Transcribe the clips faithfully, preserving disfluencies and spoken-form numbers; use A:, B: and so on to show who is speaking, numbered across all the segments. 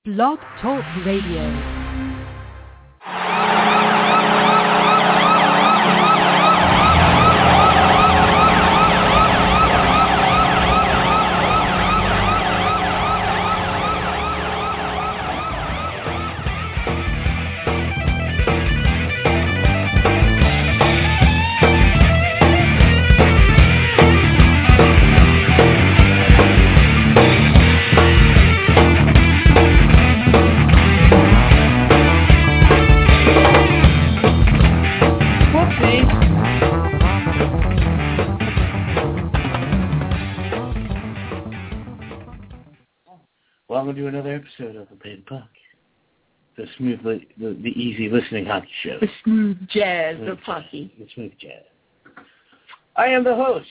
A: Blog Talk Radio.
B: Welcome to another episode of Obey the Puck, the smooth, the, the easy listening hockey show.
A: The smooth jazz
B: smooth
A: of hockey.
B: The smooth jazz. I am the host,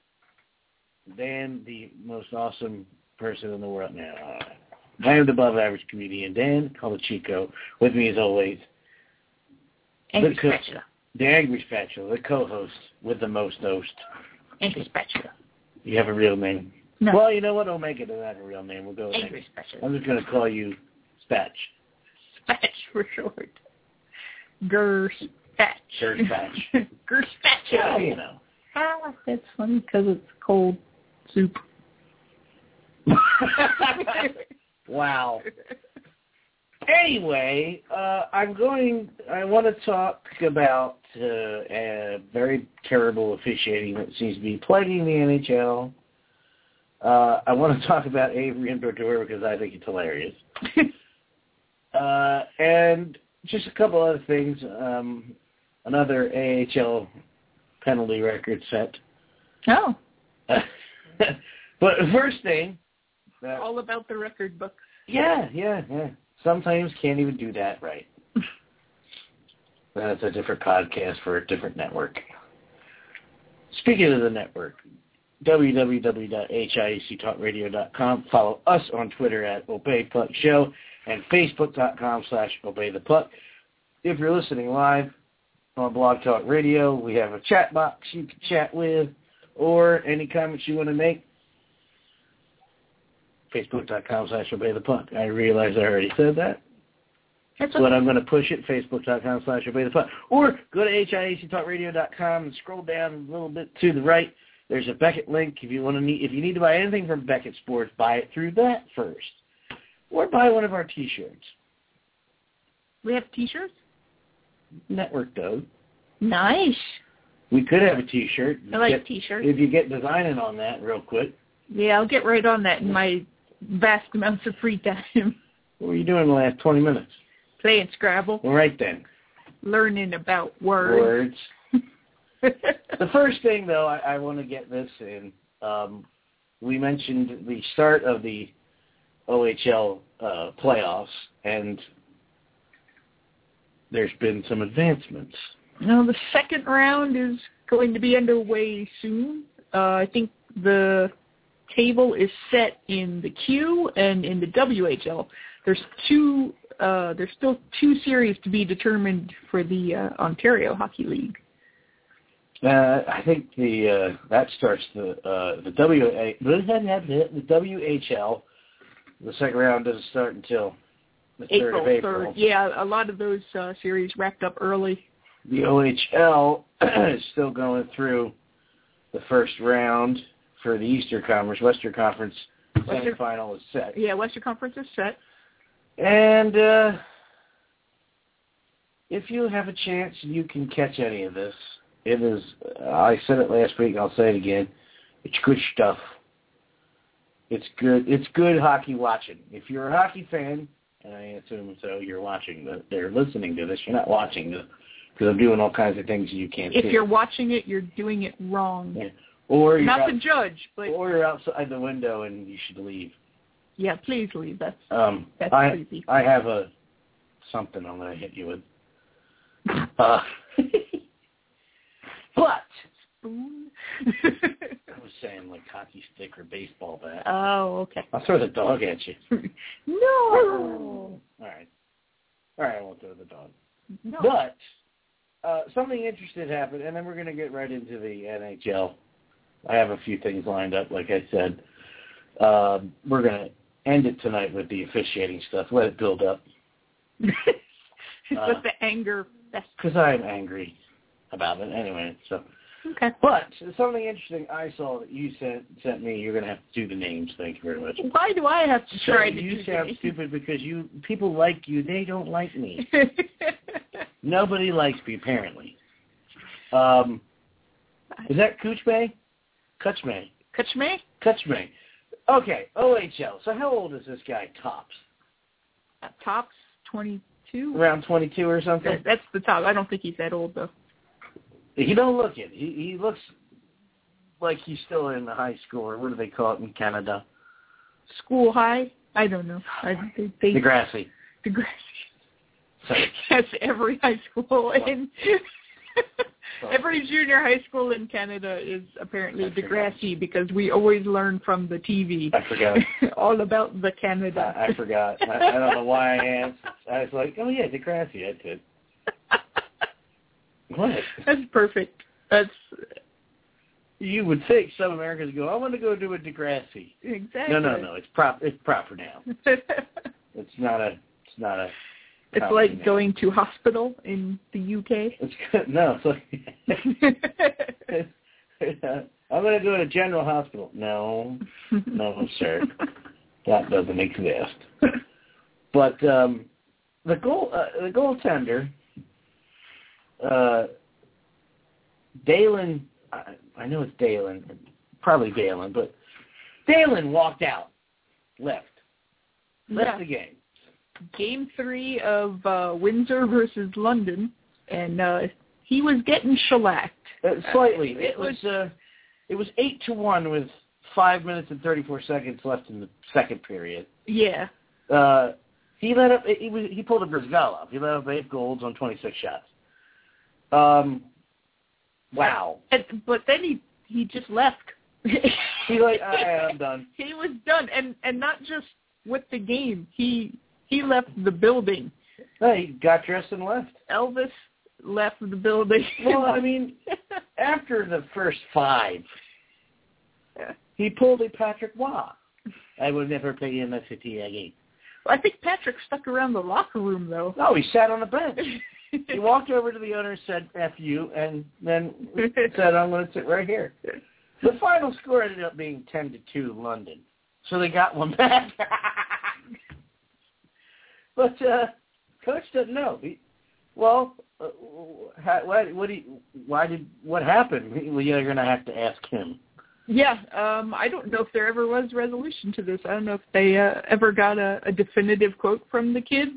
B: Dan, the most awesome person in the world now. I am the above average comedian, Dan Colachico. With me as always,
A: Angry
B: the co-
A: Spatula.
B: The Angry Spatula, the co-host with the most host.
A: Angry Spatula.
B: You have a real name?
A: No.
B: Well, you know what? I'll make it that a real name. We'll go with
A: Angry Spatula.
B: I'm just going to call you Spatch.
A: Spatch for short. Gur Spatch.
B: Gur Spatch.
A: Gur Spatch.
B: Yeah, you know.
A: Ah, that's funny because it's cold soup.
B: Wow. Anyway, uh, I'm going, I want to talk about uh, a very terrible officiating that seems to be plaguing the N H L. Uh, I want to talk about Avery and Brodeur because I think it's hilarious. uh, and just a couple other things. Um, another A H L penalty record set.
A: Oh.
B: but the first thing. Uh,
A: All about the record books.
B: Yeah, yeah, yeah. Sometimes can't even do that right. That's a different podcast for a different network. Speaking of the network, w w w dot h i a c talk radio dot com. Follow us on Twitter at Obey Puck Show and facebook dot com slash Obey the Puck. If you're listening live on Blog Talk Radio, we have a chat box you can chat with, or any comments you want to make. facebook dot com slash Obey the Puck. I realize I already said that.
A: That's
B: But I'm going to push it, facebook dot com slash Obey the Puck. Or go to h i a c talk radio dot com and scroll down a little bit to the right. There's a Beckett link. If you want to need, if you need to buy anything from Beckett Sports, buy it through that first, or buy one of our T-shirts.
A: We have T-shirts?
B: Network does.
A: Nice.
B: We could have a T-shirt.
A: I like
B: get,
A: T-shirts.
B: If you get designing on that real quick.
A: Yeah, I'll get right on that in my vast amounts of free time.
B: What were you doing the last twenty minutes?
A: Playing Scrabble.
B: All right then.
A: Learning about words.
B: Words. The first thing, though, I, I want to get this in. Um, we mentioned the start of the O H L uh, playoffs, and there's been some advancements.
A: Now, the second round is going to be underway soon. Uh, I think the table is set in the Q and in the W H L. There's two. Uh, there's still two series to be determined for the uh, Ontario Hockey League.
B: Uh, I think the uh, that starts the uh, the W A the W H L. The second round doesn't start until the third
A: April
B: of April.
A: third. Yeah, a lot of those uh, series wrapped up early.
B: The O H L is still going through the first round for the Eastern Conference. Western Conference
A: Western,
B: semifinal is set.
A: Yeah, Western Conference is set.
B: And uh, if you have a chance, you can catch any of this. It is, uh, I said it last week, I'll say it again, it's good stuff. It's good It's good hockey watching. If you're a hockey fan, and I assume so, you're watching, the, they're listening to this, you're not watching this, because I'm doing all kinds of things you can't
A: if
B: see.
A: If you're watching it, you're doing it wrong.
B: Yeah. Or you're
A: not
B: out,
A: to judge, but...
B: Or you're outside the window and you should leave.
A: Yeah, please leave. That's,
B: um,
A: that's
B: I,
A: creepy.
B: I have a something I'm going to hit you with. Uh, but
A: Spoon?
B: I was saying like hockey stick or baseball bat.
A: Oh, okay.
B: I'll throw the dog at you.
A: No.
B: All right. All right, I won't throw the dog.
A: No.
B: But uh, something interesting happened, and then we're going to get right into the N H L. I have a few things lined up, like I said. Uh, we're going to end it tonight with the officiating stuff. Let it build up.
A: Let uh, the anger fester.
B: Because I'm angry about it anyway. So.
A: Okay.
B: But something interesting I saw that you sent sent me. You're going to have to do the names. Thank you very much.
A: Why do I have to
B: so
A: try to
B: you
A: do
B: sound
A: names?
B: stupid because you people like you. They don't like me. Nobody likes me, apparently. Um, is that Kuchme? Kuchme.
A: Kuchme?
B: Kuchme. Okay, O H L. So how old is this guy, tops?
A: Uh, tops, twenty-two?
B: Around twenty-two or something?
A: That, that's the top. I don't think he's that old, though.
B: He don't look it. He he looks like he's still in the high school, or what do they call it in Canada?
A: School high? I don't know. I, they, they,
B: Degrassi.
A: Degrassi.
B: Sorry.
A: That's every high school in every junior high school in Canada is apparently Degrassi because we always learn from the T V.
B: I forgot.
A: All about the Canada.
B: I, I forgot. I, I don't know why I asked. I was like, oh yeah, Degrassi. That's it. What? That's
A: perfect. That's.
B: You would think some Americans go, I want to go do a Degrassi.
A: Exactly.
B: No, no, no. It's prop. It's proper now. It's not a. It's not a.
A: It's like name. Going to hospital in the U K.
B: It's good. No, it's like. I'm going to go to General Hospital. No, no, sir. That doesn't exist. But um, the goal, uh, the goaltender. Uh, Dalen, I, I know it's Dalen, probably Dalen, but Dalen walked out, left, left
A: yeah.
B: the game.
A: Game three of uh, Windsor versus London, and uh, he was getting shellacked.
B: Uh, slightly.
A: Uh,
B: it, it was uh, it was eight to one with five minutes and thirty-four seconds left in the second period.
A: Yeah.
B: Uh, he let up. He was he pulled a Brizgalov. He let up eight goals on twenty-six shots. Um, wow.
A: And, but then he, he just left.
B: He like, right, I'm done.
A: He was done, and and not just with the game. He he left the building.
B: No, he got dressed and left.
A: Elvis left the building.
B: Well, I mean, after the first five, he pulled a Patrick Waugh. I will never play in the city again.
A: Well, I think Patrick stuck around the locker room, though.
B: No, he sat on the bench. He walked over to the owner, said F you, and then said, I'm going to sit right here. The final score ended up being ten to two London. So they got one back. But uh, Coach doesn't know. He, well, uh, how, why, what, do you, why did, what happened? Well, you're going to have to ask him.
A: Yeah, um, I don't know if there ever was resolution to this. I don't know if they uh, ever got a, a definitive quote from the kid.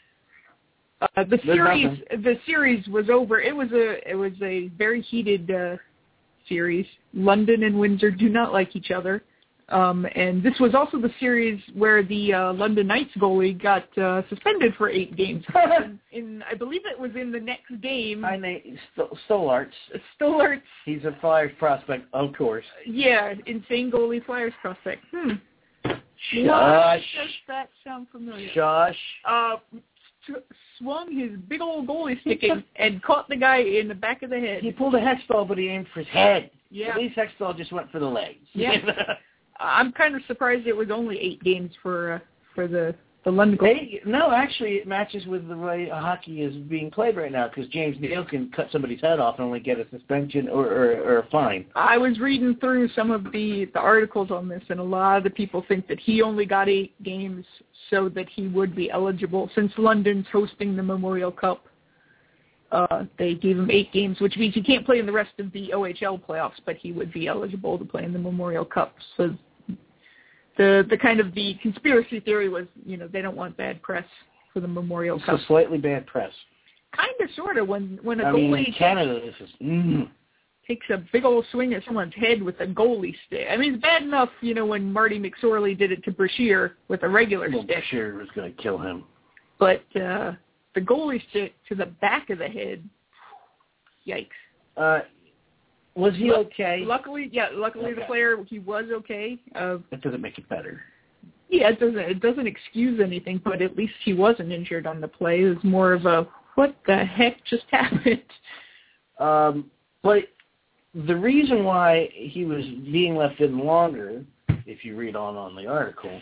A: Uh, the
B: There's
A: series,
B: nothing.
A: the series was over. It was a, it was a very heated uh, series. London and Windsor do not like each other, um, and this was also the series where the uh, London Knights goalie got uh, suspended for eight games. in, in, I believe it was in the next game.
B: I know Stolarz.
A: Stolarz.
B: He's a Flyers prospect, of course.
A: Yeah, insane goalie Flyers prospect. Hmm.
B: Shush.
A: Why does that sound familiar?
B: Shush.
A: Uh. Swung his big old goalie stick and, and caught the guy in the back of the head.
B: He pulled a hexball, but he aimed for his head.
A: Yeah.
B: At least hexball just went for the legs.
A: Yeah. I'm kind of surprised it was only eight games for uh, for the the London.
B: They, no, actually, it matches with the way hockey is being played right now because James Neal can cut somebody's head off and only get a suspension or, or, or a fine.
A: I was reading through some of the, the articles on this, and a lot of the people think that he only got eight games so that he would be eligible. Since London's hosting the Memorial Cup, uh, they gave him eight games, which means he can't play in the rest of the O H L playoffs, but he would be eligible to play in the Memorial Cup. So the the kind of the conspiracy theory was, you know, they don't want bad press for the Memorial
B: it's
A: Cup.
B: So slightly bad press.
A: Kind of, sort of. When when a
B: I
A: goalie
B: mean, in Canada, this is mm.
A: takes a big old swing at someone's head with a goalie stick. I mean, it's bad enough, you know, when Marty McSorley did it to Brashear with a regular
B: well,
A: stick.
B: Brashear was going to kill him.
A: But uh, the goalie stick to the back of the head, yikes.
B: Uh, was he
A: Lu-
B: okay?
A: Luckily, yeah, luckily
B: okay.
A: the player, he was okay. Uh,
B: That doesn't make it better.
A: Yeah, it doesn't it doesn't excuse anything, but at least he wasn't injured on the play. It was more of a, what the heck just happened?
B: Um, but the reason why he was being left in longer, if you read on on the article,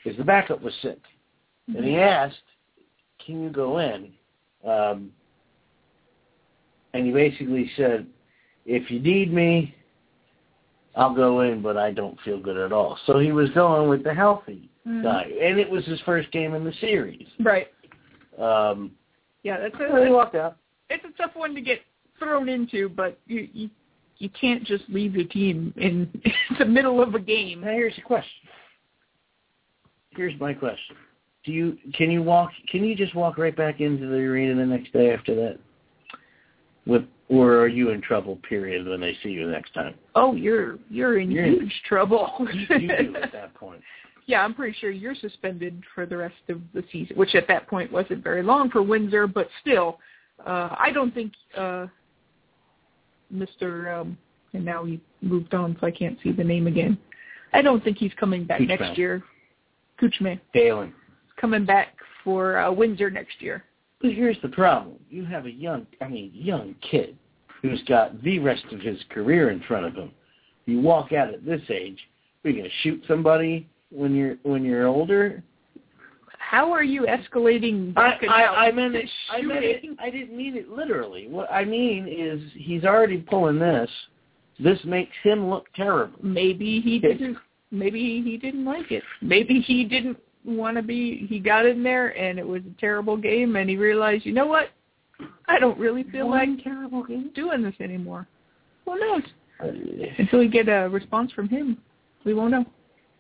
B: because the backup was sick. Mm-hmm. And he asked, can you go in? Um, and he basically said, if you need me, I'll go in, but I don't feel good at all. So he was going with the healthy mm-hmm. guy. And it was his first game in the series.
A: Right.
B: Um,
A: yeah, that's
B: a, so he walked out.
A: It's a tough one to get thrown into, but you, you you can't just leave your team in the middle of a game.
B: Now here's the question. Here's my question. Do you can you walk can you just walk right back into the arena the next day after that? With or are you in trouble, period, when they see you next time?
A: Oh, you're you're in you're huge in, trouble.
B: you, you do at that point.
A: Yeah, I'm pretty sure you're suspended for the rest of the season, which at that point wasn't very long for Windsor, but still, uh, I don't think uh, Mister Um, and now he moved on, so I can't see the name again. I don't think he's coming back
B: Coochman.
A: next year. Coochman.
B: Dalen.
A: Coming back for uh, Windsor next year.
B: But here's the problem. You have a young, I mean, young kid who's got the rest of his career in front of him. You walk out at this age, are you going to shoot somebody when you're when you're older?
A: How are you escalating?
B: I, I, I meant it. I meant it. I didn't mean it literally. What I mean is he's already pulling this. This makes him look terrible.
A: Maybe he didn't. Maybe he didn't like it. Maybe he didn't want to be. He got in there and it was a terrible game, and he realized, you know what? I don't really feel
B: One
A: like
B: terrible game
A: doing this anymore. Who knows? Uh, Until we get a response from him, we won't know.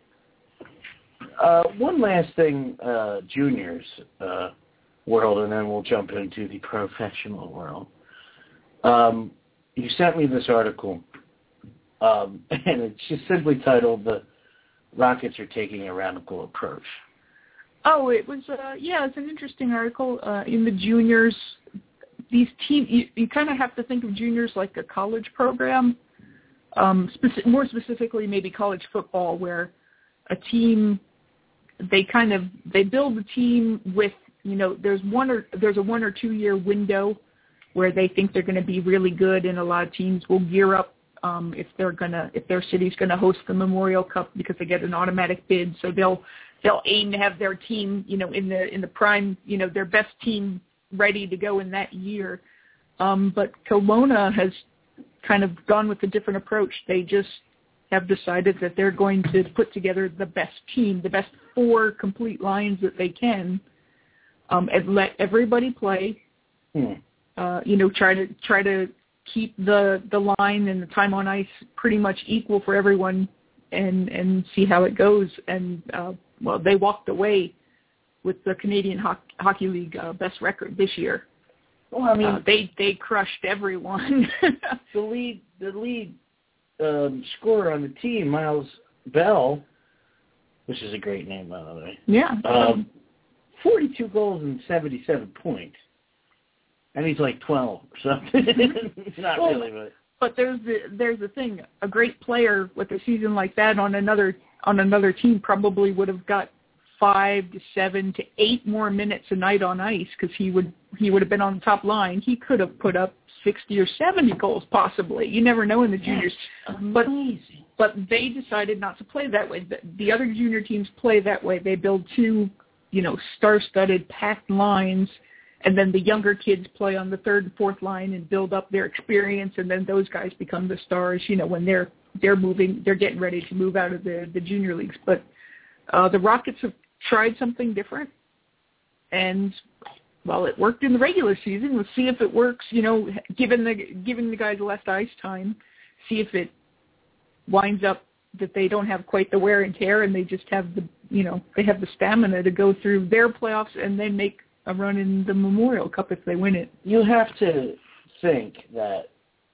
B: Uh, one last thing, uh, juniors uh, world, and then we'll jump into the professional world. Um, you sent me this article, um, and it's just simply titled "The Rockets Are Taking a Radical Approach."
A: Oh, it was, uh, yeah, it's an interesting article. Uh, in the juniors, these teams, you, you kind of have to think of juniors like a college program, um, speci- more specifically maybe college football, where a team, they kind of, they build a team with, you know, there's one or, there's a one or two year window where they think they're going to be really good, and a lot of teams will gear up um, if they're going to, if their city's going to host the Memorial Cup because they get an automatic bid, so they'll, they'll aim to have their team, you know, in the, in the prime, you know, their best team ready to go in that year. Um, but Kelowna has kind of gone with a different approach. They just have decided that they're going to put together the best team, the best four complete lines that they can, um, and let everybody play.
B: Hmm.
A: Uh, you know, try to try to keep the the line and the time on ice pretty much equal for everyone, and and see how it goes. And uh, well, they walked away with the Canadian Ho- Hockey League uh, best record this year.
B: Well, I mean,
A: uh, they they crushed everyone.
B: the lead the lead um, scorer on the team, Miles Bell, which is a great name, by the way.
A: Yeah.
B: Um, forty-two goals and seventy-seven points. And he's like twelve or something. Not well, really, but
A: but there's the there's the thing. A great player with a season like that on another on another team probably would have got five to seven to eight more minutes a night on ice because he would he would have been on the top line. He could have put up sixty or seventy goals possibly. You never know in the juniors. But
B: amazing.
A: But they decided not to play that way. The, the other junior teams play that way. They build two, you know, star-studded packed lines. And then the younger kids play on the third and fourth line and build up their experience, and then those guys become the stars, you know, when they're they're moving, they're getting ready to move out of the, the junior leagues. But uh, the Rockets have tried something different, and, well, it worked in the regular season. Let's see if it works, you know, given the, giving the guys less ice time, see if it winds up that they don't have quite the wear and tear, and they just have the, you know, they have the stamina to go through their playoffs and then make a run in the Memorial Cup if they win it.
B: You have to think that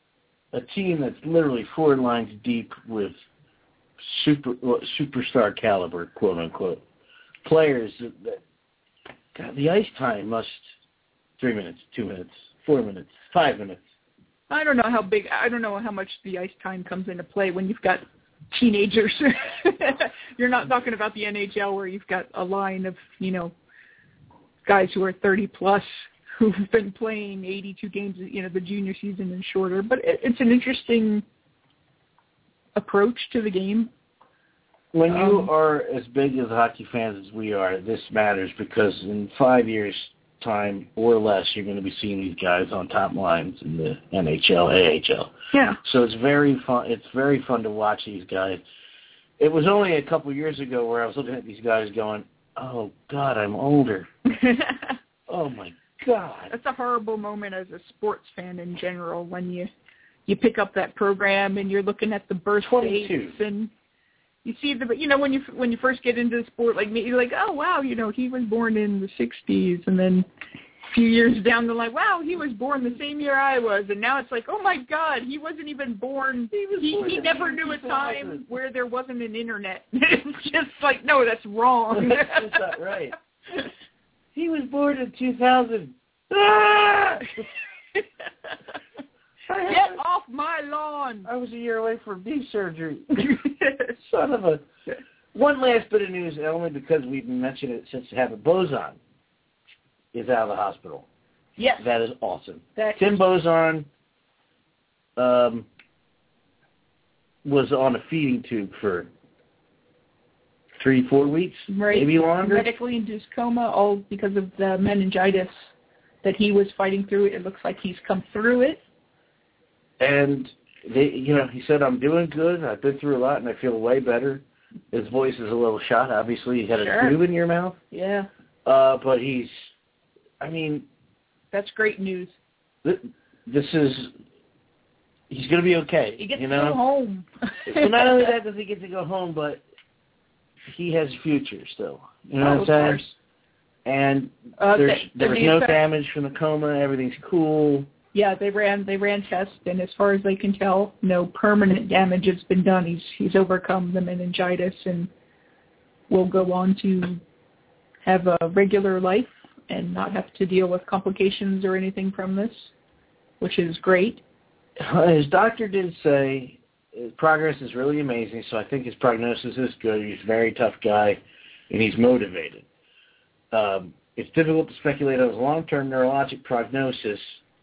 B: a team that's literally four lines deep with super superstar caliber, quote unquote, players that God, the ice time must three minutes, two minutes, four minutes, five minutes.
A: I don't know how big. I don't know how much the ice time comes into play when you've got teenagers. You're not talking about the N H L where you've got a line of, you know, guys who are thirty plus who've been playing eighty-two games, you know, the junior season and shorter. But it, it's an interesting approach to the game.
B: When you
A: um,
B: are as big as hockey fans as we are, this matters because in five years' time or less, you're going to be seeing these guys on top lines in the N H L, A H L.
A: Yeah.
B: So it's very fun. It's very fun to watch these guys. It was only a couple years ago where I was looking at these guys going, "Oh God, I'm older." Oh my God.
A: That's a horrible moment as a sports fan in general when you you pick up that program and you're looking at the birth dates and you see the, you know, when you when you first get into the sport like me, you're like, oh wow, you know, he was born in the sixties, and then a few years down the line, wow, he was born the same year I was, and now it's like, oh my God, he wasn't even born. He was he, born he never knew a time where there wasn't an internet. It's just like, no, that's wrong.
B: That's not right. He was born in two thousand. Ah!
A: Get off my lawn!
B: I was a year away from knee surgery. Son of a... One last bit of news, only because we've mentioned it since Having Bozon is out of the hospital.
A: Yes.
B: That is awesome.
A: That
B: Tim
A: is...
B: Bozon um, was on a feeding tube for three, four weeks,
A: right.
B: maybe longer.
A: Medically induced coma, all because of the meningitis that he was fighting through. It looks like he's come through it.
B: And, they, you know, he said, I'm doing good. I've been through a lot, and I feel way better. His voice is a little shot. Obviously, you had
A: sure.
B: a tube in your mouth.
A: Yeah.
B: Uh, but he's, I mean...
A: That's great news.
B: Th- this is... He's going to be okay.
A: He gets
B: you
A: to
B: know?
A: go home.
B: So not only that does he get to go home, but he has a future still. You know
A: oh,
B: what I'm saying?
A: Of course.
B: And
A: uh,
B: there's,
A: the,
B: there was
A: the
B: no
A: effect.
B: damage from the coma. Everything's cool.
A: Yeah, they ran they ran tests, and as far as they can tell, no permanent damage has been done. He's he's overcome the meningitis and will go on to have a regular life and not have to deal with complications or anything from this, which is great.
B: His doctor did say his progress is really amazing, so I think his prognosis is good. He's a very tough guy, and he's motivated. Um, it's difficult to speculate on his long-term neurologic prognosis.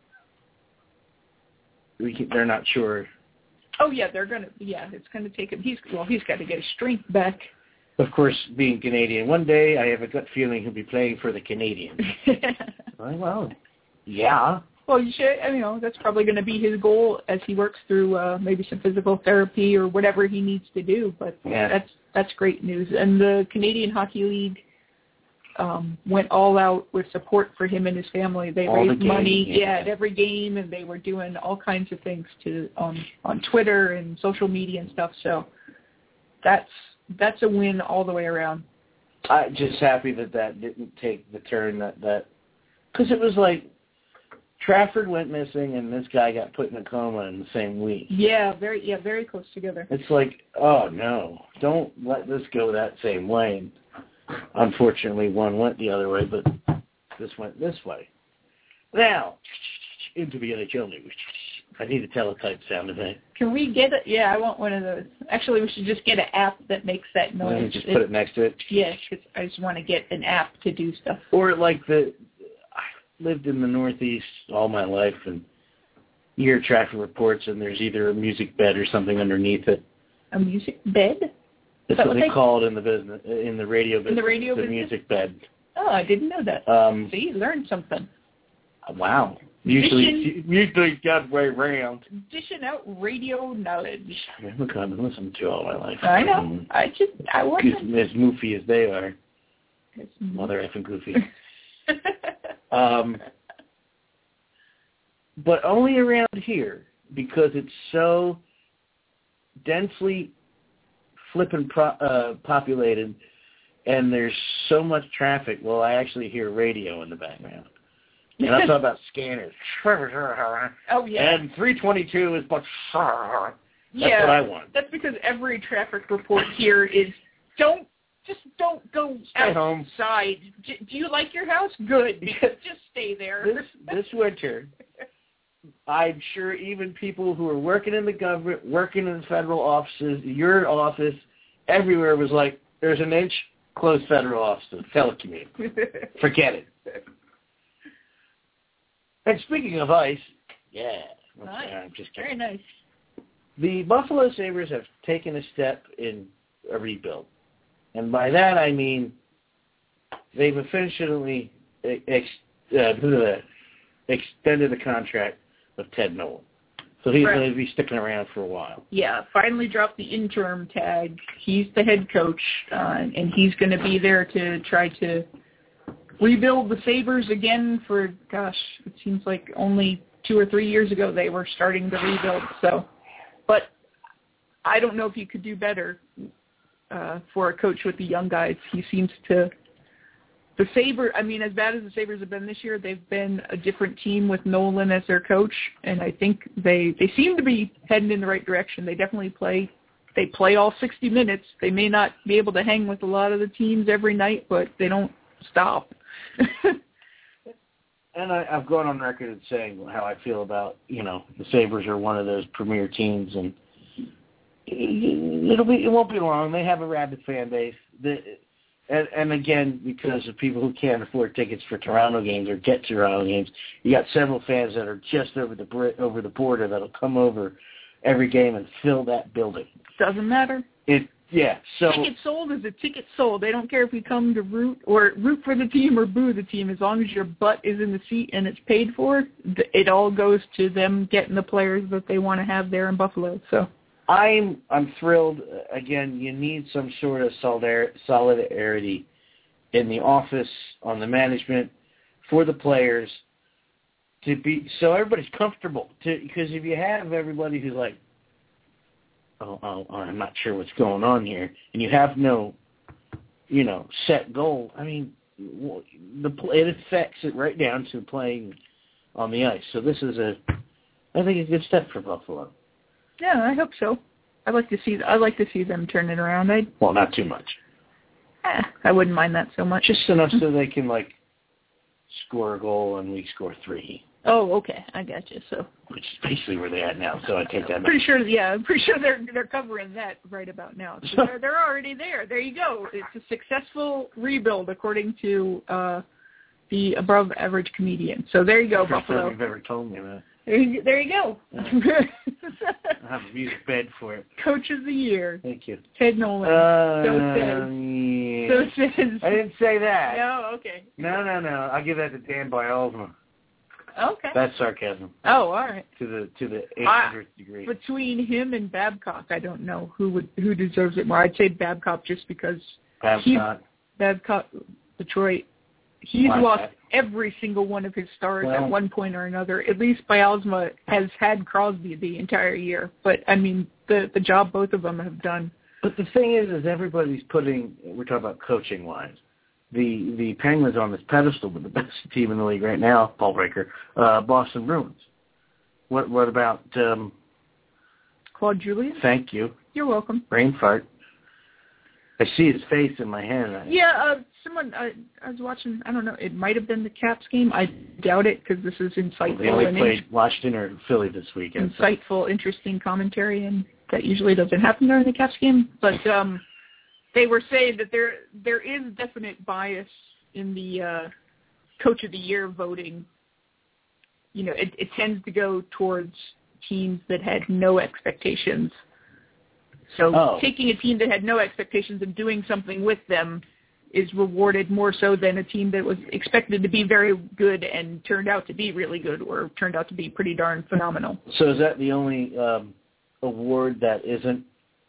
B: We can, they're not sure.
A: Oh yeah, they're gonna. Yeah, it's gonna take him. He's well, he's got to get his strength back.
B: Of course, being Canadian, one day I have a gut feeling he'll be playing for the Canadians. Well, yeah.
A: Well, you should. You know, that's probably going to be his goal as he works through uh, maybe some physical therapy or whatever he needs to do. But
B: yeah.
A: that's that's great news. And the Canadian Hockey League um, went all out with support for him and his family. They
B: all
A: raised
B: the
A: money,
B: game, yeah.
A: yeah, at every game, and they were doing all kinds of things to on on Twitter and social media and stuff. So that's that's a win all the way around.
B: I'm just happy that that didn't take the turn that that because it was like Trafford went missing and this guy got put in a coma in the same week.
A: Yeah, very yeah, very close together.
B: It's like, oh no, don't let this go that same way. Unfortunately, one went the other way, but this went this way. Now, into the N H L news. I need a teletype sound effect.
A: Can we get it? Yeah, I want one of those. Actually, we should just get an app that makes that noise.
B: And just put it next to it?
A: Yes, yeah, I just want to get an app to do stuff.
B: Or like the, I lived in the Northeast all my life, and you hear traffic reports, and there's either a music bed or something underneath it.
A: A music bed?
B: That's what, what they, they call it in the business, in the radio business.
A: In the radio
B: the
A: business?
B: music bed.
A: Oh, I didn't know that.
B: Um,
A: See, learned something.
B: Wow. Usually, usually it's the other way around.
A: Dishing out radio knowledge.
B: I'm a kind of listen to all my life.
A: I know.
B: Um,
A: I just, I wasn't.
B: As goofy as they are. Well, they're effing goofy. um, but only around here, because it's so densely flippin' pro, uh, populated, and there's so much traffic. Well, I actually hear radio in the background. And I'm talking about scanners.
A: Oh, yeah.
B: And three twenty-two is but that's
A: yeah,
B: what I want.
A: That's because every traffic report here is don't, just don't go
B: Stay
A: outside.
B: home.
A: Do, do you like your house? Good, because just stay there.
B: This, this winter, I'm sure even people who are working in the government, working in the federal offices, your office, everywhere was like, there's an inch, close federal offices, telecommute. Forget it. And speaking of ice, yeah.
A: Nice.
B: I'm just kidding.
A: Very nice.
B: The Buffalo Sabres have taken a step in a rebuild. And by that I mean they've officially ex, uh, extended the contract of Ted Nolan. So he's right. going to be sticking around for a while.
A: Yeah, finally dropped the interim tag. He's the head coach, uh, and he's going to be there to try to rebuild the Sabres again for, gosh, it seems like only two or three years ago they were starting to rebuild. So, but I don't know if you could do better uh, for a coach with the young guys. He seems to... The Sabres, I mean, as bad as the Sabres have been this year, they've been a different team with Nolan as their coach, and I think they, they seem to be heading in the right direction. They definitely play they play all sixty minutes. They may not be able to hang with a lot of the teams every night, but they don't stop.
B: And I, I've gone on record as saying how I feel about, you know, the Sabres are one of those premier teams, and it'll be it won't be long. They have a rabid fan base. The, And, and again, because of people who can't afford tickets for Toronto games or get to Toronto games, you got several fans that are just over the over the border that'll come over every game and fill that building.
A: Doesn't matter.
B: It yeah. So
A: ticket sold is a ticket sold. They don't care if you come to root or root for the team or boo the team. As long as your butt is in the seat and it's paid for, it all goes to them getting the players that they want to have there in Buffalo. So.
B: I'm I'm thrilled. Again, you need some sort of solidarity in the office, on the management, for the players, to be so everybody's comfortable. To, because if you have everybody who's like, oh, oh, I'm not sure what's going on here, and you have no, you know, set goal. I mean, the it affects it right down to playing on the ice. So this is a, I think, a good step for Buffalo.
A: Yeah, I hope so. I'd like to see. I'd like to see them turn it around. I'd,
B: well, not too much.
A: Eh, I wouldn't mind that so much.
B: Just enough so they can like score a goal and we score three.
A: Oh, okay, I got you. So,
B: which is basically where they're at now. So I take that.
A: Pretty
B: back.
A: sure. Yeah, I'm pretty sure they're they're covering that right about now. So they're, they're already there. There you go. It's a successful rebuild according to uh, the above average comedian. So there you go,
B: First
A: Buffalo.
B: time you've ever told me that.
A: There you, there you go.
B: I have a music bed for it.
A: Coach of the year.
B: Thank you.
A: Ted Nolan.
B: Uh,
A: so says.
B: Yeah.
A: So says.
B: I didn't say that.
A: No, okay.
B: No, no, no. I'll give that to Dan Bialsma.
A: Okay.
B: That's sarcasm.
A: Oh, all right.
B: To the to the eight hundredth degree.
A: Between him and Babcock, I don't know who would who deserves it more. I'd say Babcock just because
B: Babcock.
A: Babcock, Detroit. He's
B: Why
A: lost
B: that?
A: every single one of his stars
B: well,
A: at one point or another. At least Bialsma has had Crosby the entire year. But, I mean, the the job both of them have done.
B: But the thing is, is everybody's putting, we're talking about coaching-wise, the the Penguins on this pedestal with the best team in the league right now, Paul Breaker, uh, Boston Bruins. What what about... Um,
A: Claude Julien?
B: Thank you.
A: You're welcome.
B: Brain fart. I see his face in my hand.
A: Yeah, uh, someone, I, I was watching, I don't know, it might have been the Caps game. I doubt it because this is insightful.
B: They only
A: and
B: played in- Washington or Philly this weekend.
A: Insightful, so. Interesting commentary, and that usually doesn't happen during the Caps game. But um, they were saying that there there is definite bias in the uh, Coach of the Year voting. You know, it, it tends to go towards teams that had no expectations. So
B: oh.
A: taking a team that had no expectations and doing something with them is rewarded more so than a team that was expected to be very good and turned out to be really good or turned out to be pretty darn phenomenal.
B: So is that the only um, award that isn't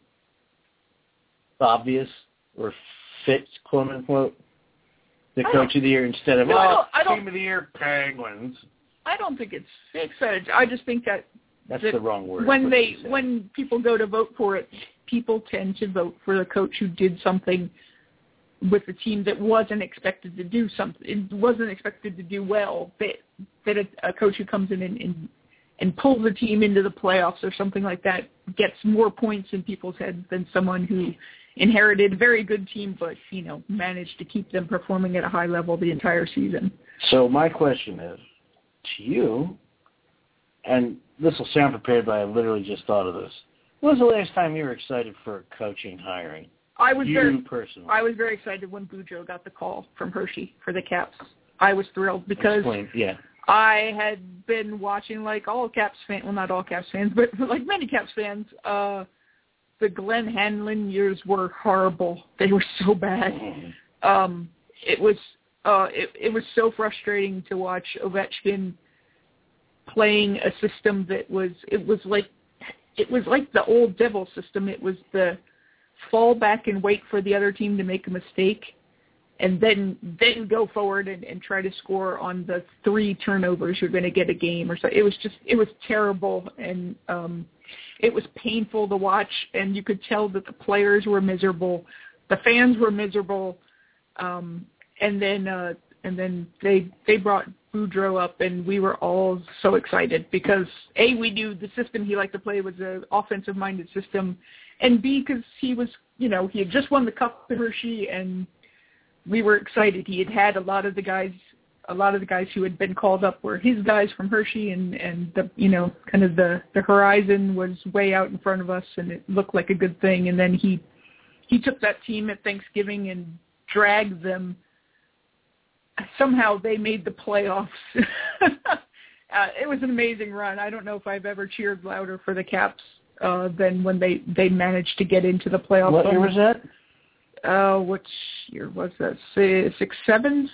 B: obvious or fits, quote unquote, the Coach of the Year instead of,
A: no,
B: oh,
A: I don't, I don't,
B: Team of the Year, Penguins?
A: I don't think it's fixed. I, I just think that
B: That's
A: that
B: the wrong word.
A: When they when people go to vote for it, people tend to vote for the coach who did something with the team that wasn't expected to do something. It wasn't expected to do well. That that a, a coach who comes in and, and and pulls the team into the playoffs or something like that gets more points in people's heads than someone who inherited a very good team but, you know, managed to keep them performing at a high level the entire season.
B: So my question is to you, and this will sound prepared, but I literally just thought of this. When was the last time you were excited for a coaching hiring?
A: I was
B: you
A: very,
B: personally.
A: I was very excited when Boudreau got the call from Hershey for the Caps. I was thrilled because
B: Explain. Yeah.
A: I had been watching, like all Caps fans, well, not all Caps fans, but like many Caps fans, uh, the Glenn Hanlon years were horrible. They were so bad. Um, it was uh, it, it was so frustrating to watch Ovechkin playing a system that was it was like it was like the old Devil system. It was the fall back and wait for the other team to make a mistake, and then then go forward and, and try to score on the three turnovers you're going to get a game or so. It was just it was terrible, and um, it was painful to watch, and you could tell that the players were miserable, the fans were miserable, um, and then uh, and then they they brought Boudreau up, and we were all so excited because A, we knew the system he liked to play was an offensive-minded system, and B, because he was, you know, he had just won the Cup at Hershey, and we were excited. He had had a lot of the guys, a lot of the guys who had been called up were his guys from Hershey, and and the, you know, kind of the the horizon was way out in front of us, and it looked like a good thing. And then he he took that team at Thanksgiving and dragged them. Somehow they made the playoffs. uh, it was an amazing run. I don't know if I've ever cheered louder for the Caps uh, than when they, they managed to get into the playoffs.
B: What year was that?
A: Uh, which year was that? Six, six seven?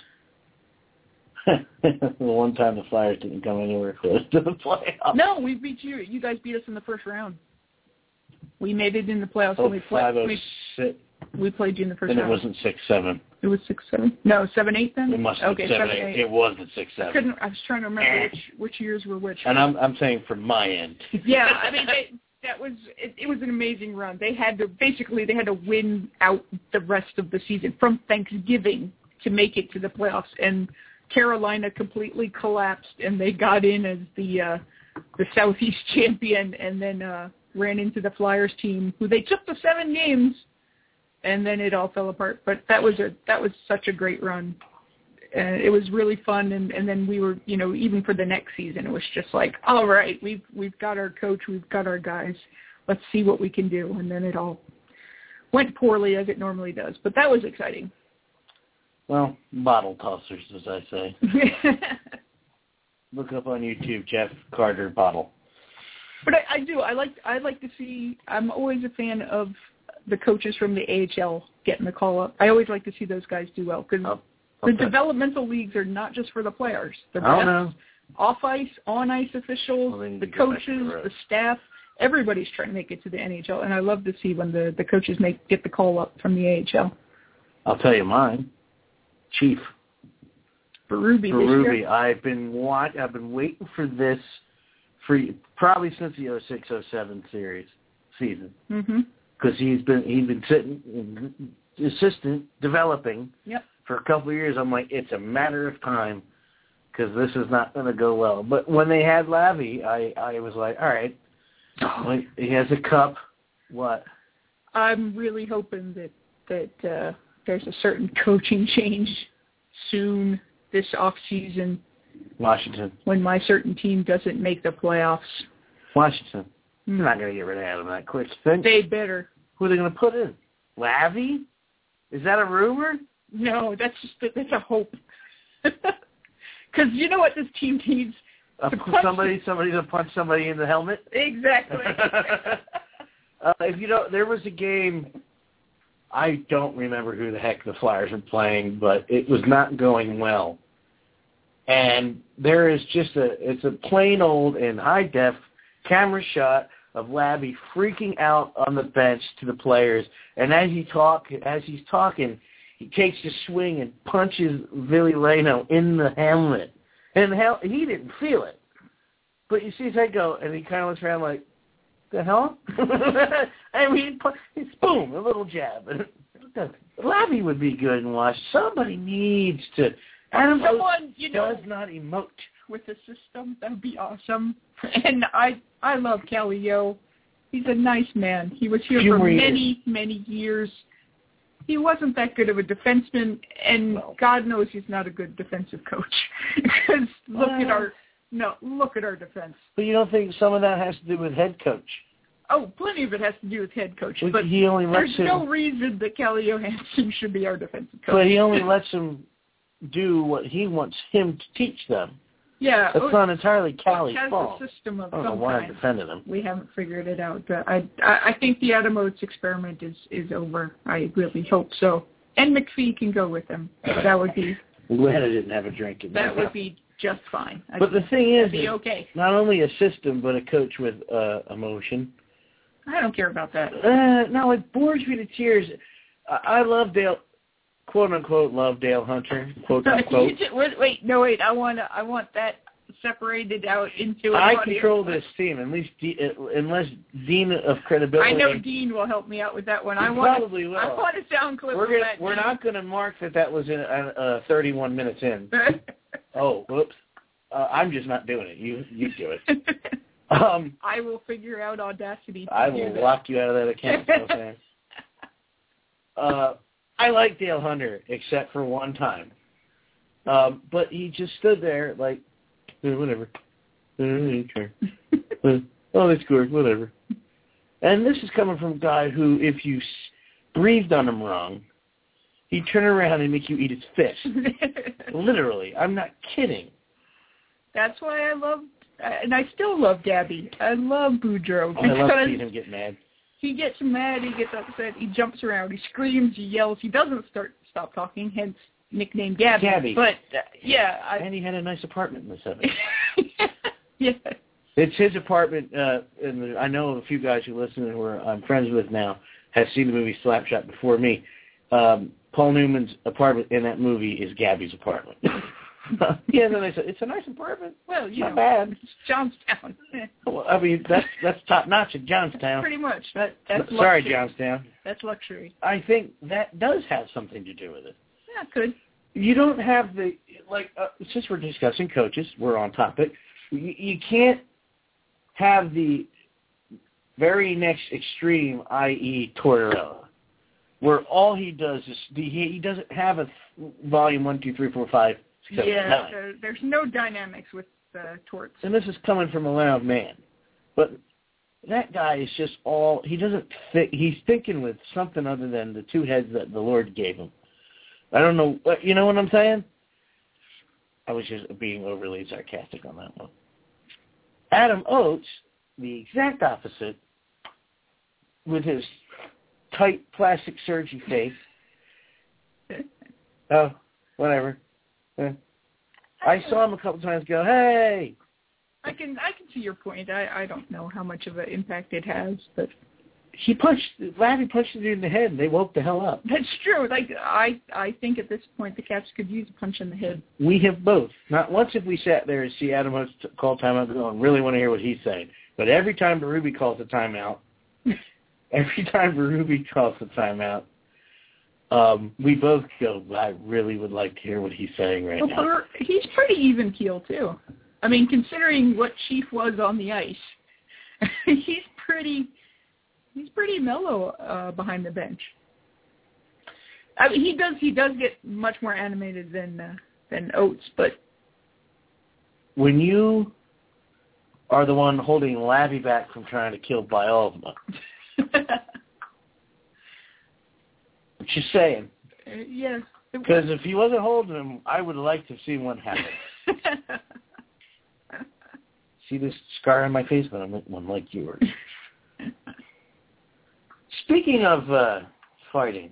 B: The one time the Flyers didn't come anywhere close to the playoffs.
A: No, we beat you. You guys beat us in the first round. We made it in the playoffs.
B: Oh,
A: when we played.
B: five oh
A: We,
B: six.
A: we played you in the first
B: Then
A: round.
B: it wasn't six seven.
A: It was six seven. No, seven eight then.
B: It must have
A: okay,
B: been seven,
A: seven
B: eight.
A: eight.
B: It wasn't six
A: I
B: seven.
A: couldn't. I was trying to remember which which years were which.
B: And I'm I'm saying from my end.
A: Yeah, I mean they, that was it, it was an amazing run. They had to basically they had to win out the rest of the season from Thanksgiving to make it to the playoffs, and Carolina completely collapsed, and they got in as the uh, the Southeast champion, and then uh, ran into the Flyers team, who they took to seven games. And then it all fell apart. But that was a that was such a great run. Uh, it was really fun. And, and then we were, you know, even for the next season, it was just like, all right, we've we've got our coach, we've got our guys. Let's see what we can do. And then it all went poorly as it normally does. But that was exciting.
B: Well, bottle tossers, as I say. Look up on YouTube, Jeff Carter bottle.
A: But I, I do. I like I like to see. I'm always a fan of the coaches from the A H L getting the call up. I always like to see those guys do well because
B: oh, okay.
A: the developmental leagues are not just for the players. The
B: I don't
A: refs,
B: know.
A: off-ice, on-ice officials,
B: Well, they need
A: the
B: to go back to
A: coaches,
B: the
A: the staff, everybody's trying to make it to the N H L, and I love to see when the, the coaches make get the call up from the A H L.
B: I'll tell you mine. Chief.
A: Berube.
B: Berube. I've been watch, I've been waiting for this for probably since the oh six oh seven series season.
A: Mm-hmm.
B: Because he's been he's been sitting assistant developing
A: yep.
B: for a couple of years. I'm like, it's a matter of time because this is not going to go well. But when they had Lavi, I, I was like, all right, well, he has a cup. What?
A: I'm really hoping that that uh, there's a certain coaching change soon this off season.
B: Washington.
A: When my certain team doesn't make the playoffs.
B: Washington. They're not going to get rid of Adam that quick. Think?
A: They better.
B: Who are they going to put in? Lavi? Is that a rumor?
A: No, that's just that's a hope. Because you know what this team needs?
B: Uh, somebody, somebody to punch somebody in the helmet.
A: Exactly.
B: uh, if you know, there was a game. I don't remember who the heck the Flyers were playing, but it was not going well. And there is just a it's a plain old in high def camera shot of Labby freaking out on the bench to the players, and as he talk, as he's talking, he takes a swing and punches Ville Leno in the helmet, and hell, he didn't feel it, but you see his head go, and he kind of looks around like, the hell? I mean, it's boom, a little jab. Labby would be good and watch. Somebody needs to. Adam
A: Someone, you know,
B: does not emote
A: with the system. That would be awesome. And I I love Kelly Yo. He's a nice man. He was here
B: Few
A: for
B: years.
A: many, many years. He wasn't that good of a defenseman, and
B: no.
A: God knows he's not a good defensive coach. Because look
B: well,
A: at our no, look at our defense.
B: But you don't think some of that has to do with head coach?
A: Oh, plenty of it has to do with head coach.
B: But,
A: but
B: he only lets
A: there's
B: him,
A: no reason that Kelly Johansson should be our defensive coach.
B: But he only lets him do what he wants him to teach them.
A: Yeah.
B: That's
A: Oates
B: not entirely Callie's
A: has
B: fault.
A: a system of
B: I don't know
A: some
B: why
A: kind.
B: I'm defending him.
A: We haven't figured it out. But I, I, I think the Adam Oates experiment is, is over. I really hope so. And McPhee can go with him. That would be...
B: I'm glad I didn't have a drink in
A: That
B: there.
A: would be just fine. I'd
B: But the thing is,
A: be okay.
B: not only a system, but a coach with uh, emotion.
A: I don't care about that.
B: Uh, no, it bores me to tears. I, I love Dale, quote unquote, love Dale Hunter, quote unquote.
A: wait, wait, no, wait. I want, I want that separated out into.
B: I control this team, at least D, unless Dean of credibility.
A: I know Dean will help me out with that one. I
B: he
A: want
B: probably will.
A: I want a sound clip
B: we're
A: of
B: gonna,
A: that.
B: We're
A: Dean.
B: not going to mark that that was in uh, uh, thirty-one minutes in. Oh, whoops. Uh, I'm just not doing it. You, you do it. Um,
A: I will figure out Audacity. To
B: I
A: do
B: will
A: that.
B: lock you out of that account. Okay. uh, I like Dale Hunter, except for one time. Um, but he just stood there like, eh, whatever. Eh, okay. uh, oh, they scored. Whatever. And this is coming from a guy who, if you s- breathed on him wrong, he'd turn around and make you eat his fist. Literally. I'm not kidding.
A: That's why I love, and I still love Gabby. I love Boudreaux.
B: I love seeing him get mad.
A: He gets mad, he gets upset, he jumps around, he screams, he yells. He doesn't start stop talking, hence nickname Gabby.
B: Gabby.
A: But, uh, yeah. I,
B: and he had a nice apartment in the seventies.
A: Yeah.
B: It's his apartment, uh, and I know a few guys who listen who are, I'm friends with now have seen the movie Slapshot before me. Um, Paul Newman's apartment in that movie is Gabby's apartment. Yeah, then I said, it's a nice apartment.
A: Well, you
B: Not
A: know,
B: bad.
A: It's Johnstown.
B: Well, I mean, that's that's top notch at Johnstown.
A: Pretty much. That, that's
B: Sorry,
A: luxury.
B: Johnstown.
A: That's luxury.
B: I think that does have something to do with it.
A: Yeah, it could.
B: You don't have the, like, uh, since we're discussing coaches, we're on topic, you, you can't have the very next extreme, that is. Tortorella, where all he does is, he, he doesn't have a volume one, two, three, four, five, six, seven,
A: Yeah,
B: nine.
A: there, there's no dynamics with uh, torts.
B: And this is coming from a loud man. But that guy is just all, he doesn't think, he's thinking with something other than the two heads that the Lord gave him. I don't know, you know what I'm saying? I was just being overly sarcastic on that one. Adam Oates, the exact opposite, with his tight plastic surgery face. Oh, whatever. Eh. I saw him a couple times go, hey!
A: I can I can see your point. I, I don't know how much of an impact it has, but
B: He punched, Laffy punched it in the head, and they woke the hell up.
A: that's true. Like I I think at this point the Cats could use a punch in the head.
B: We have both. Not once have we sat there and see Adam Oates call timeout and go, I really want to hear what he's saying. But every time Berube calls a timeout, every time Berube calls a timeout, um, we both go, I really would like to hear what he's saying right
A: Well,
B: now.
A: for, he's pretty even keel too. I mean, considering what Chief was on the ice, he's pretty he's pretty mellow uh, behind the bench. I mean, he does he does get much more animated than uh, than Oates, but
B: When you are the one holding Laffy back from trying to kill Bialma, I'm just saying.
A: uh, yes,
B: Because if he wasn't holding him, I would like to see one happen. See this scar on my face, but I'm one like yours. Speaking of uh, fighting,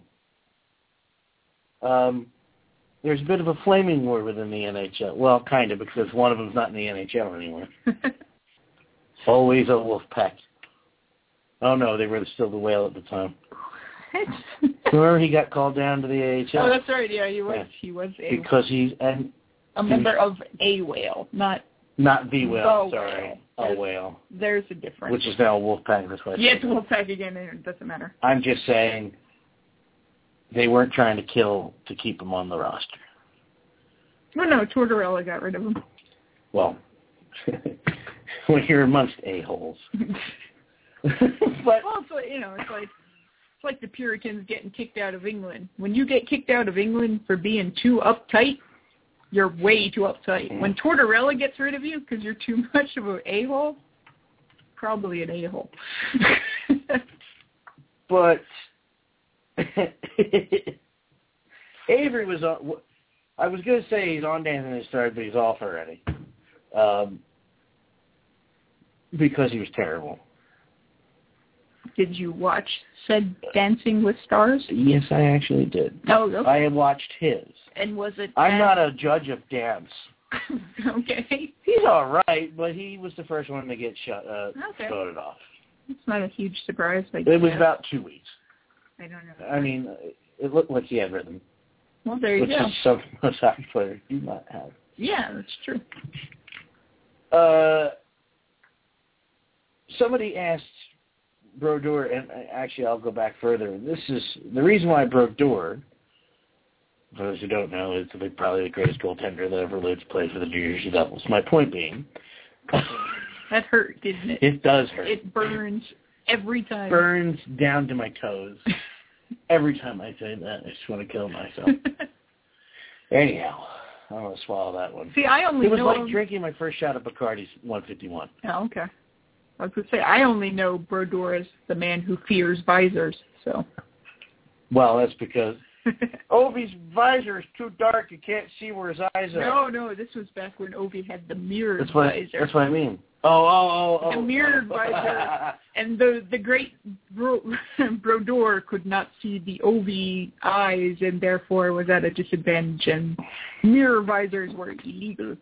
B: um, there's a bit of a flaming war within the N H L. Well, kind of, because one of them's not in the N H L anymore. Always a wolf pack. Oh, no, they were still the Whale at the time. Remember he got called down to the A H L?
A: Oh, that's right. Yeah, he was.
B: Yeah.
A: He was a,
B: Because he's and
A: a member of a whale, not
B: not the Whale.
A: The
B: sorry,
A: Whale.
B: a
A: There's-
B: Whale,
A: There's a difference.
B: which is now a wolf pack. That's why. I
A: Yeah,
B: said
A: it's a wolf pack again, and it doesn't matter.
B: I'm just saying they weren't trying to kill to keep him on the roster.
A: Well, no, Tortorella got rid of him.
B: Well, when you're amongst a-holes. but
A: Well, it's like, you know, it's like it's like the Puritans getting kicked out of England. When you get kicked out of England for being too uptight, you're way too uptight. When Tortorella gets rid of you because you're too much of an a-hole, probably an a-hole.
B: but Avery was on. I was going to say he's on dancing his third, but he's off already. um, because he was terrible.
A: Did you watch said Dancing with Stars?
B: Yes, I actually did.
A: Oh, okay.
B: I had watched his.
A: And was it...
B: I'm
A: as...
B: not a judge of dance.
A: Okay.
B: He's all right, but he was the first one to get shut, uh,
A: okay.
B: voted off.
A: It's not a huge surprise. I
B: It was
A: guess.
B: about two weeks.
A: I don't know.
B: I mean, it looked like he had rhythm.
A: Well, there you
B: which
A: go.
B: Which is something most hockey players do not have.
A: Yeah, that's true.
B: Uh, somebody asked Brodeur, and actually I'll go back further. This is the reason why Brodeur, for those who don't know, is the, probably the greatest goaltender that ever lived to play for the New Jersey Devils. My point being...
A: That hurt, didn't it?
B: It does hurt.
A: It burns every time.
B: Burns down to my toes. Every time I say that, I just want to kill myself. Anyhow, I'm going to swallow that one.
A: See, I only
B: It was
A: know...
B: like drinking my first shot of Bacardi's one fifty-one.
A: Oh, okay. I was going to say, I only know Brodeur as the man who fears visors, so...
B: Well, that's because Ovi's visor is too dark. You can't see where his eyes are.
A: No, no, this was back when Ovi had the mirrored
B: that's what,
A: visor.
B: That's what I mean. Oh, oh, oh, oh.
A: The mirrored visor. And the the great Bro, Brodeur could not see the Ovi eyes and therefore was at a disadvantage, and mirror visors were illegal.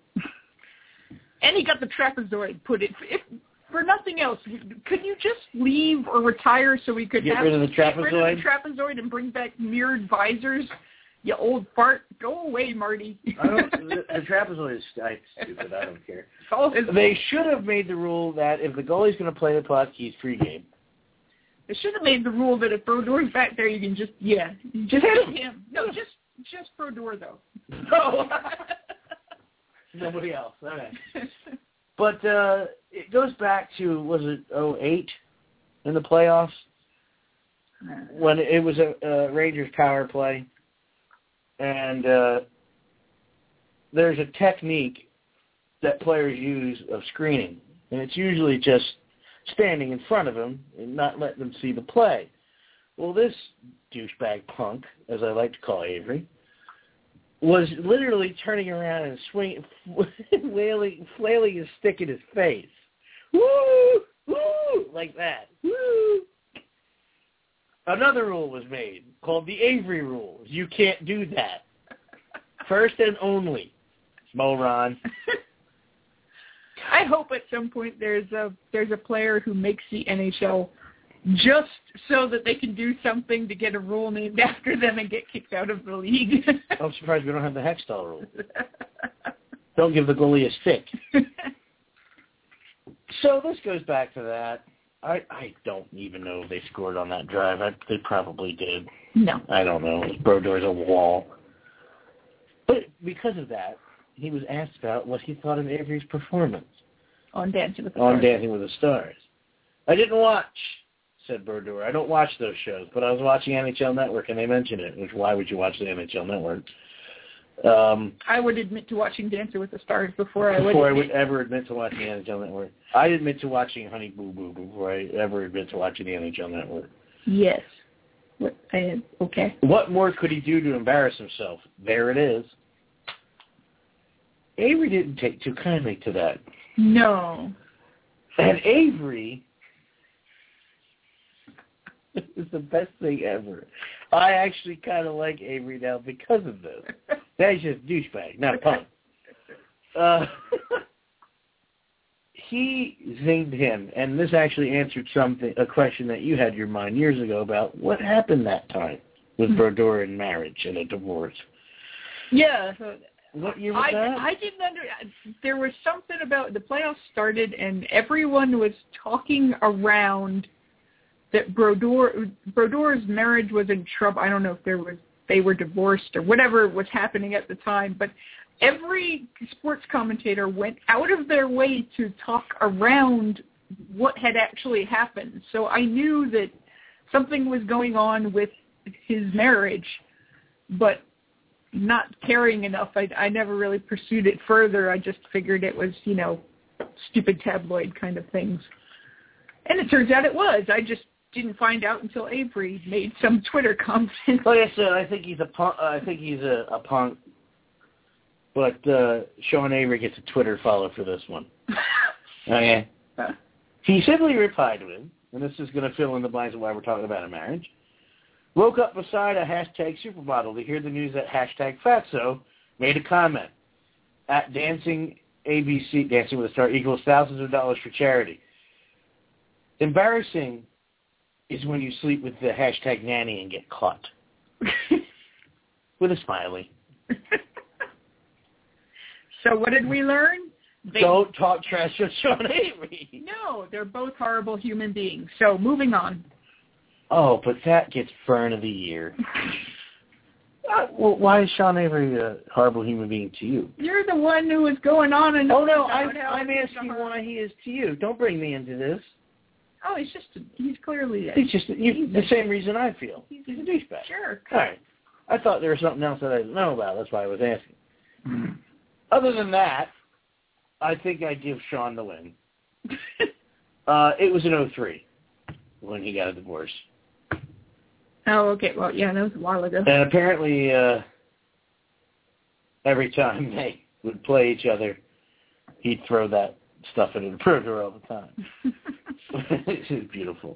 A: And he got the trapezoid put it... If, for nothing else, could you just leave or retire so we could
B: get
A: have,
B: rid of the trapezoid?
A: Get rid of the trapezoid and bring back mirrored visors? You old fart. Go away, Marty.
B: I don't, the, the trapezoid is I, stupid. I don't care.
A: Oh,
B: they should have made the rule that if the goalie's going to play the puck, he's free game.
A: They should have made the rule that if Brodeur's back there, you can just, yeah. Just hit him. No, just just Brodeur, though.
B: No. Nobody else. Okay. But uh, it goes back to, was it oh eight in the playoffs? When it was a, a Rangers power play. And uh, there's a technique that players use of screening. And it's usually just standing in front of them and not letting them see the play. Well, this douchebag punk, as I like to call Avery, was literally turning around and swinging, flailing, flailing his stick in his face. Woo! Woo! Like that. Woo! Another rule was made called the Avery rule. You can't do that. First and only. Moron.
A: I hope at some point there's a there's a player who makes the N H L just so that they can do something to get a rule named after them and get kicked out of the league.
B: I'm surprised we don't have the Hextall rule. Don't give the goalie a stick. So this goes back to that. I, I don't even know if they scored on that drive. I, they probably did.
A: No.
B: I don't know. Brodeur's a wall. But because of that, he was asked about what he thought of Avery's performance.
A: On Dancing with the
B: On
A: Stars.
B: Dancing with the Stars. I didn't watch, said Brodeur. I don't watch those shows, but I was watching N H L Network, and they mentioned it. Which, why would you watch the N H L Network? Um,
A: I would admit to watching Dancing with the Stars before I would
B: before
A: admit.
B: I would ever admit to watching the N H L Network. I admit to watching Honey Boo Boo before I ever admit to watching the N H L Network.
A: Yes. What? I, okay.
B: What more could he do to embarrass himself? There it is. Avery didn't take too kindly to that.
A: No.
B: And Avery is the best thing ever. I actually kind of like Avery now because of this. That's just douchebag, not a punk. Uh, he zinged him, and this actually answered something, a question that you had in your mind years ago about what happened that time with Brodeur and marriage and a divorce.
A: Yeah.
B: What year was
A: I,
B: that?
A: I didn't under. There was something about the playoffs started, and everyone was talking around that Brodeur Brodeur's marriage was in trouble. I don't know if there was they were divorced or whatever was happening at the time, but every sports commentator went out of their way to talk around what had actually happened. So I knew that something was going on with his marriage, but not caring enough, I, I never really pursued it further. I just figured it was, you know, stupid tabloid kind of things. And it turns out it was. I just didn't find out until Avery made some Twitter comment.
B: Like I said, I think he's a punk. Uh, I think he's a, a punk. But uh, Sean Avery gets a Twitter follow for this one. Okay. He simply replied to him, and this is going to fill in the blanks of why we're talking about a marriage. Woke up beside a hashtag supermodel to hear the news that hashtag Fatso made a comment at Dancing A B C, Dancing with a Star equals thousands of dollars for charity. Embarrassing is when you sleep with the hashtag nanny and get caught. With a smiley.
A: So what did we learn? They,
B: Don't talk trash to Sean Avery.
A: No, they're both horrible human beings. So moving on.
B: Oh, but that gets Fern of the Year. uh, well, why is Sean Avery a horrible human being to you?
A: You're the one who was going on and
B: Oh, no,
A: on
B: I'm, I'm asking why he is to you. Don't bring me into this.
A: Oh, he's just, he's clearly... A,
B: he's just you, he's the a, same reason I feel.
A: He's,
B: he's a douchebag.
A: Sure.
B: All right. I thought there was something else that I didn't know about. That's why I was asking. Mm-hmm. Other than that, I think I give Sean the win. uh, it was in oh three when he got a divorce.
A: Oh, okay. Well, yeah, that was a while ago.
B: And apparently, uh, every time they would play each other, he'd throw that stuff into the printer all the time. It's beautiful.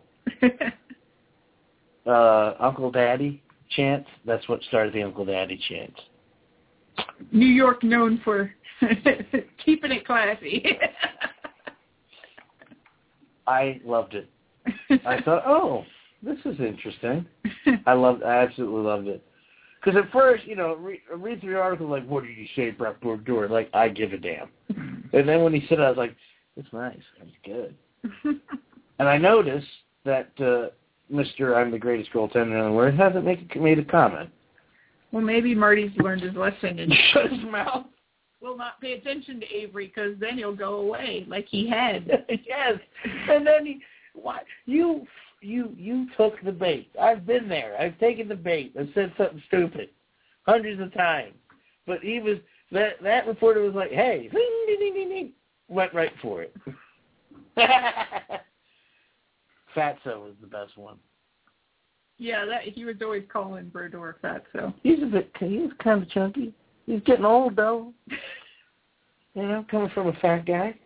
B: uh, Uncle Daddy chant. That's what started the Uncle Daddy chant.
A: New York known for keeping it classy. I
B: loved it. I thought, oh, this is interesting. I loved. I absolutely loved it. Because at first, you know, read, read through the article, like, what did you say, Brock Bordeaux? Like, I give a damn. And then when he said it, I was like, it's nice. That's good. And I noticed that uh, Mister I'm the greatest goaltender in the world hasn't make, made a comment.
A: Well, maybe Marty's learned his lesson and
B: shut his mouth.
A: Will not pay attention to Avery because then he'll go away like he had.
B: Yes. And then he, what? You, you, you took the bait. I've been there. I've taken the bait and said something stupid hundreds of times. But he was, that, that reporter was like, hey, ding, ding, ding, ding, went right for it. Fatso was the best one.
A: Yeah, that he was always calling Brodeur Fatso.
B: He's a bit, he's kind of chunky. He's getting old, though. You know, coming from a fat guy.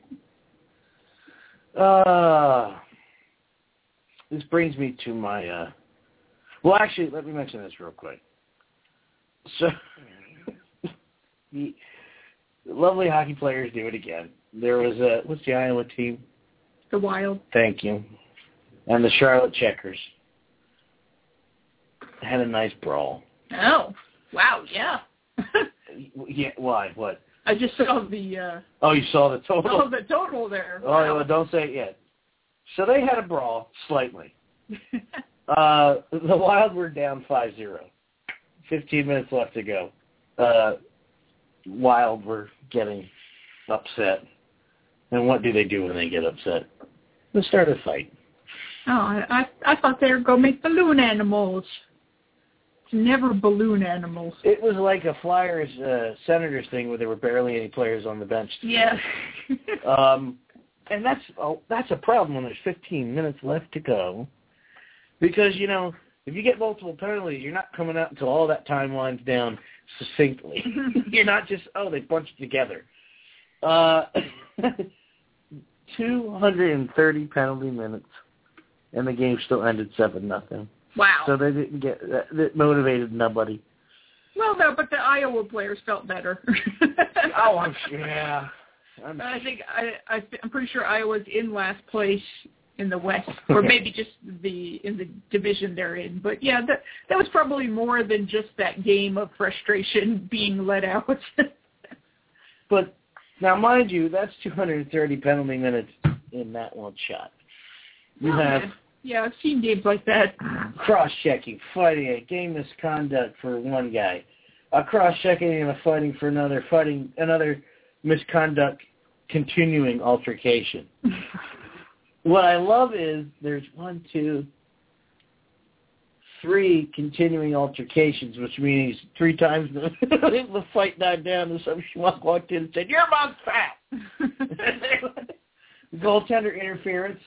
B: Uh, this brings me to my, uh, well, actually, let me mention this real quick. So, the lovely hockey players do it again. There was a, what's the Iowa team?
A: The Wild.
B: Thank you. And the Charlotte Checkers had a nice brawl.
A: Oh, wow, yeah.
B: Yeah, why? What?
A: I just saw the... Uh,
B: oh, you saw the total?
A: Oh, the total there.
B: Oh,
A: wow.
B: well, don't say it yet. So they had a brawl, slightly. uh, the Wild were down five zero. fifteen minutes left to go. Uh, Wild were getting upset. And what do they do when they get upset? They start a fight.
A: Oh, I, I, I thought they were going to make balloon animals. It's never balloon animals.
B: It was like a Flyers uh, Senators thing where there were barely any players on the bench.
A: Yeah.
B: um, and that's oh, that's a problem when there's fifteen minutes left to go. Because, you know, if you get multiple penalties, you're not coming out until all that time winds down succinctly. You're not just, oh, they bunched together. Uh, two hundred thirty penalty minutes, and the game still ended seven nothing.
A: Wow.
B: So they didn't get that. That motivated nobody.
A: Well, no, but the Iowa players felt better.
B: Oh, I'm sure. Yeah. I'm
A: I think I, I I'm pretty sure Iowa's in last place in the West, or maybe just the in the division they're in. But yeah, that that was probably more than just that game of frustration being let out.
B: But now, mind you, that's two hundred thirty penalty minutes in that one shot. You
A: oh,
B: have.
A: Man. Yeah, I've seen games like that.
B: Cross-checking, fighting, a game misconduct for one guy. A cross-checking and a fighting for another, fighting another misconduct, continuing altercation. What I love is there's one, two, three continuing altercations, which means three times the, the fight died down and some schmuck walked in and said, your mom's fat! Goaltender interference.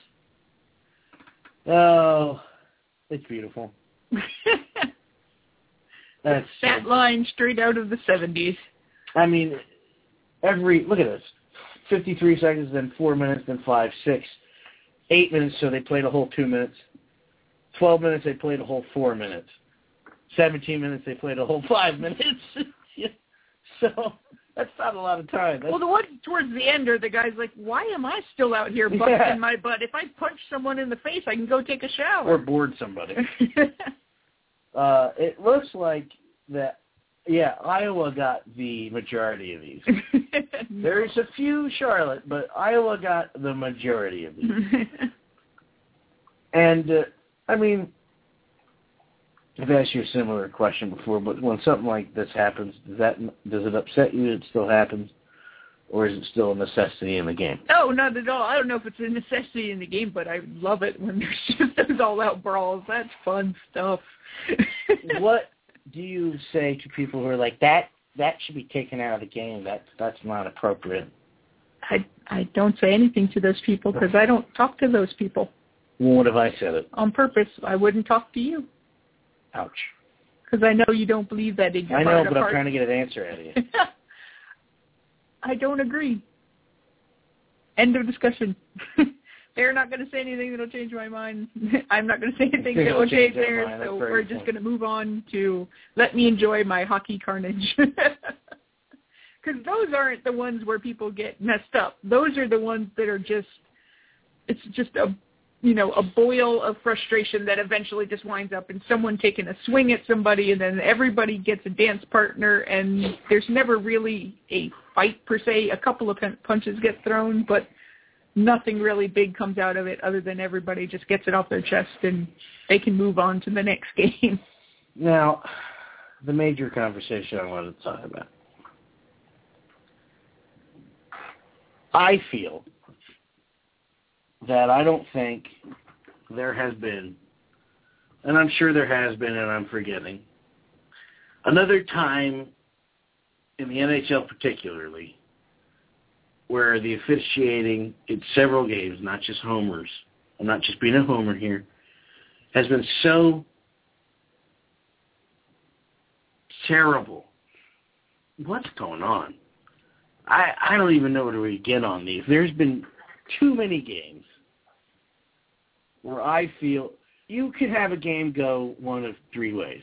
B: Oh, it's beautiful. That's
A: that
B: so,
A: line straight out of the seventies.
B: I mean, every, look at this, fifty-three seconds, then four minutes, then five, six, eight minutes, so they played a whole two minutes. twelve minutes, they played a whole four minutes. seventeen minutes, they played a whole five minutes. So that's not a lot of time. That's,
A: well, the ones towards the end are the guys like, why am I still out here busting
B: yeah.
A: my butt? If I punch someone in the face, I can go take a shower.
B: Or board somebody. uh, it looks like that, yeah, Iowa got the majority of these. There's a few Charlotte, but Iowa got the majority of these. And, uh, I mean, I've asked you a similar question before, but when something like this happens, does that does it upset you that it still happens, or is it still a necessity in the game?
A: Oh, not at all. I don't know if it's a necessity in the game, but I love it when there's just those all-out brawls. That's fun stuff.
B: What do you say to people who are like, that that should be taken out of the game, that that's not appropriate?
A: I, I don't say anything to those people because I don't talk to those people.
B: Well, what if I said it?
A: On purpose. I wouldn't talk to you.
B: Ouch.
A: Because I know you don't believe that in your
B: I know,
A: heart
B: but
A: of
B: I'm
A: hearts.
B: trying to get an answer out of you.
A: I don't agree. End of discussion. They're not going to say anything that will change my mind. I'm not going to say anything that will change theirs, so we're just going to move on to let me enjoy my hockey carnage. Because those aren't the ones where people get messed up. Those are the ones that are just, it's just a, you know, a boil of frustration that eventually just winds up in someone taking a swing at somebody, and then everybody gets a dance partner, and there's never really a fight per se. A couple of punches get thrown, but nothing really big comes out of it other than everybody just gets it off their chest and they can move on to the next game.
B: Now, the major conversation I wanted to talk about. I feel that I don't think there has been, and I'm sure there has been and I'm forgetting, another time in the N H L particularly where the officiating in several games, not just homers, I'm not just being a homer here, has been so terrible. What's going on? I, I don't even know where to begin on these. There's been too many games where I feel you could have a game go one of three ways,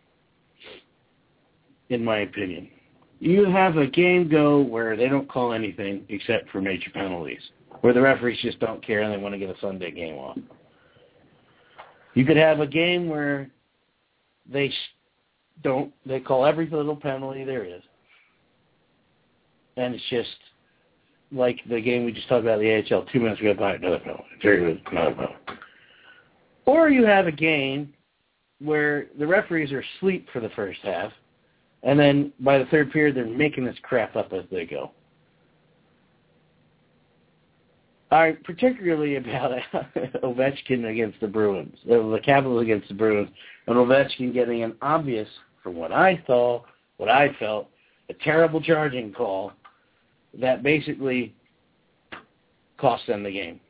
B: in my opinion. You have a game go where they don't call anything except for major penalties, where the referees just don't care and they want to get a Sunday game off. You could have a game where they don't, they call every little penalty there is. And it's just like the game we just talked about in the A H L, two minutes ago, by another penalty, three minutes, another penalty. Or you have a game where the referees are asleep for the first half, and then by the third period, they're making this crap up as they go. I particularly about Ovechkin against the Bruins, the Capitals against the Bruins, and Ovechkin getting an obvious, from what I saw, what I felt, a terrible charging call that basically cost them the game.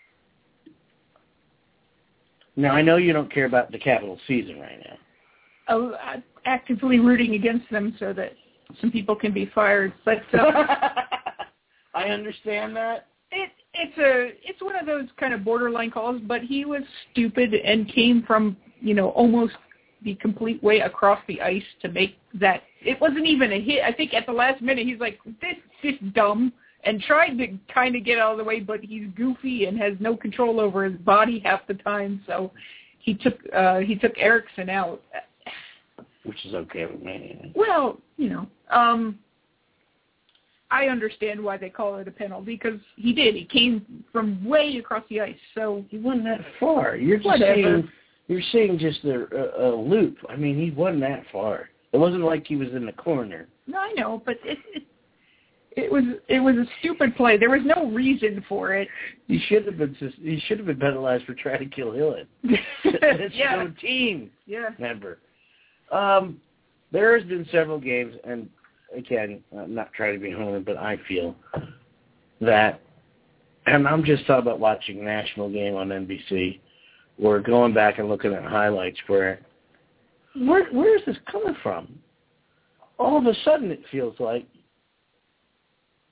B: Now, I know you don't care about the Capitals season right now.
A: Oh, I'm actively rooting against them so that some people can be fired. But uh,
B: I understand that.
A: It, it's a it's one of those kind of borderline calls, but he was stupid and came from, you know, almost the complete way across the ice to make that. It wasn't even a hit. I think at the last minute he's like, this this dumb, and tried to kind of get out of the way, but he's goofy and has no control over his body half the time. So he took uh, he took Eriksson out.
B: Which is okay with me.
A: Well, you know, um, I understand why they call it a penalty because he did. He came from way across the ice, so
B: he wasn't that far. You're just
A: whatever.
B: Seeing, you're seeing just a, a, a loop. I mean, he wasn't that far. It wasn't like he was in the corner.
A: No, I know, but it it, it was it was a stupid play. There was no reason for it.
B: He should have been he should have been penalized for trying to kill Hillen. It's
A: yeah.
B: no team
A: yeah.
B: member. Um, there has been several games, and again, I'm not trying to be homer, but I feel that, and I'm just talking about watching a national game on N B C, or going back and looking at highlights where, where, where is this coming from? All of a sudden it feels like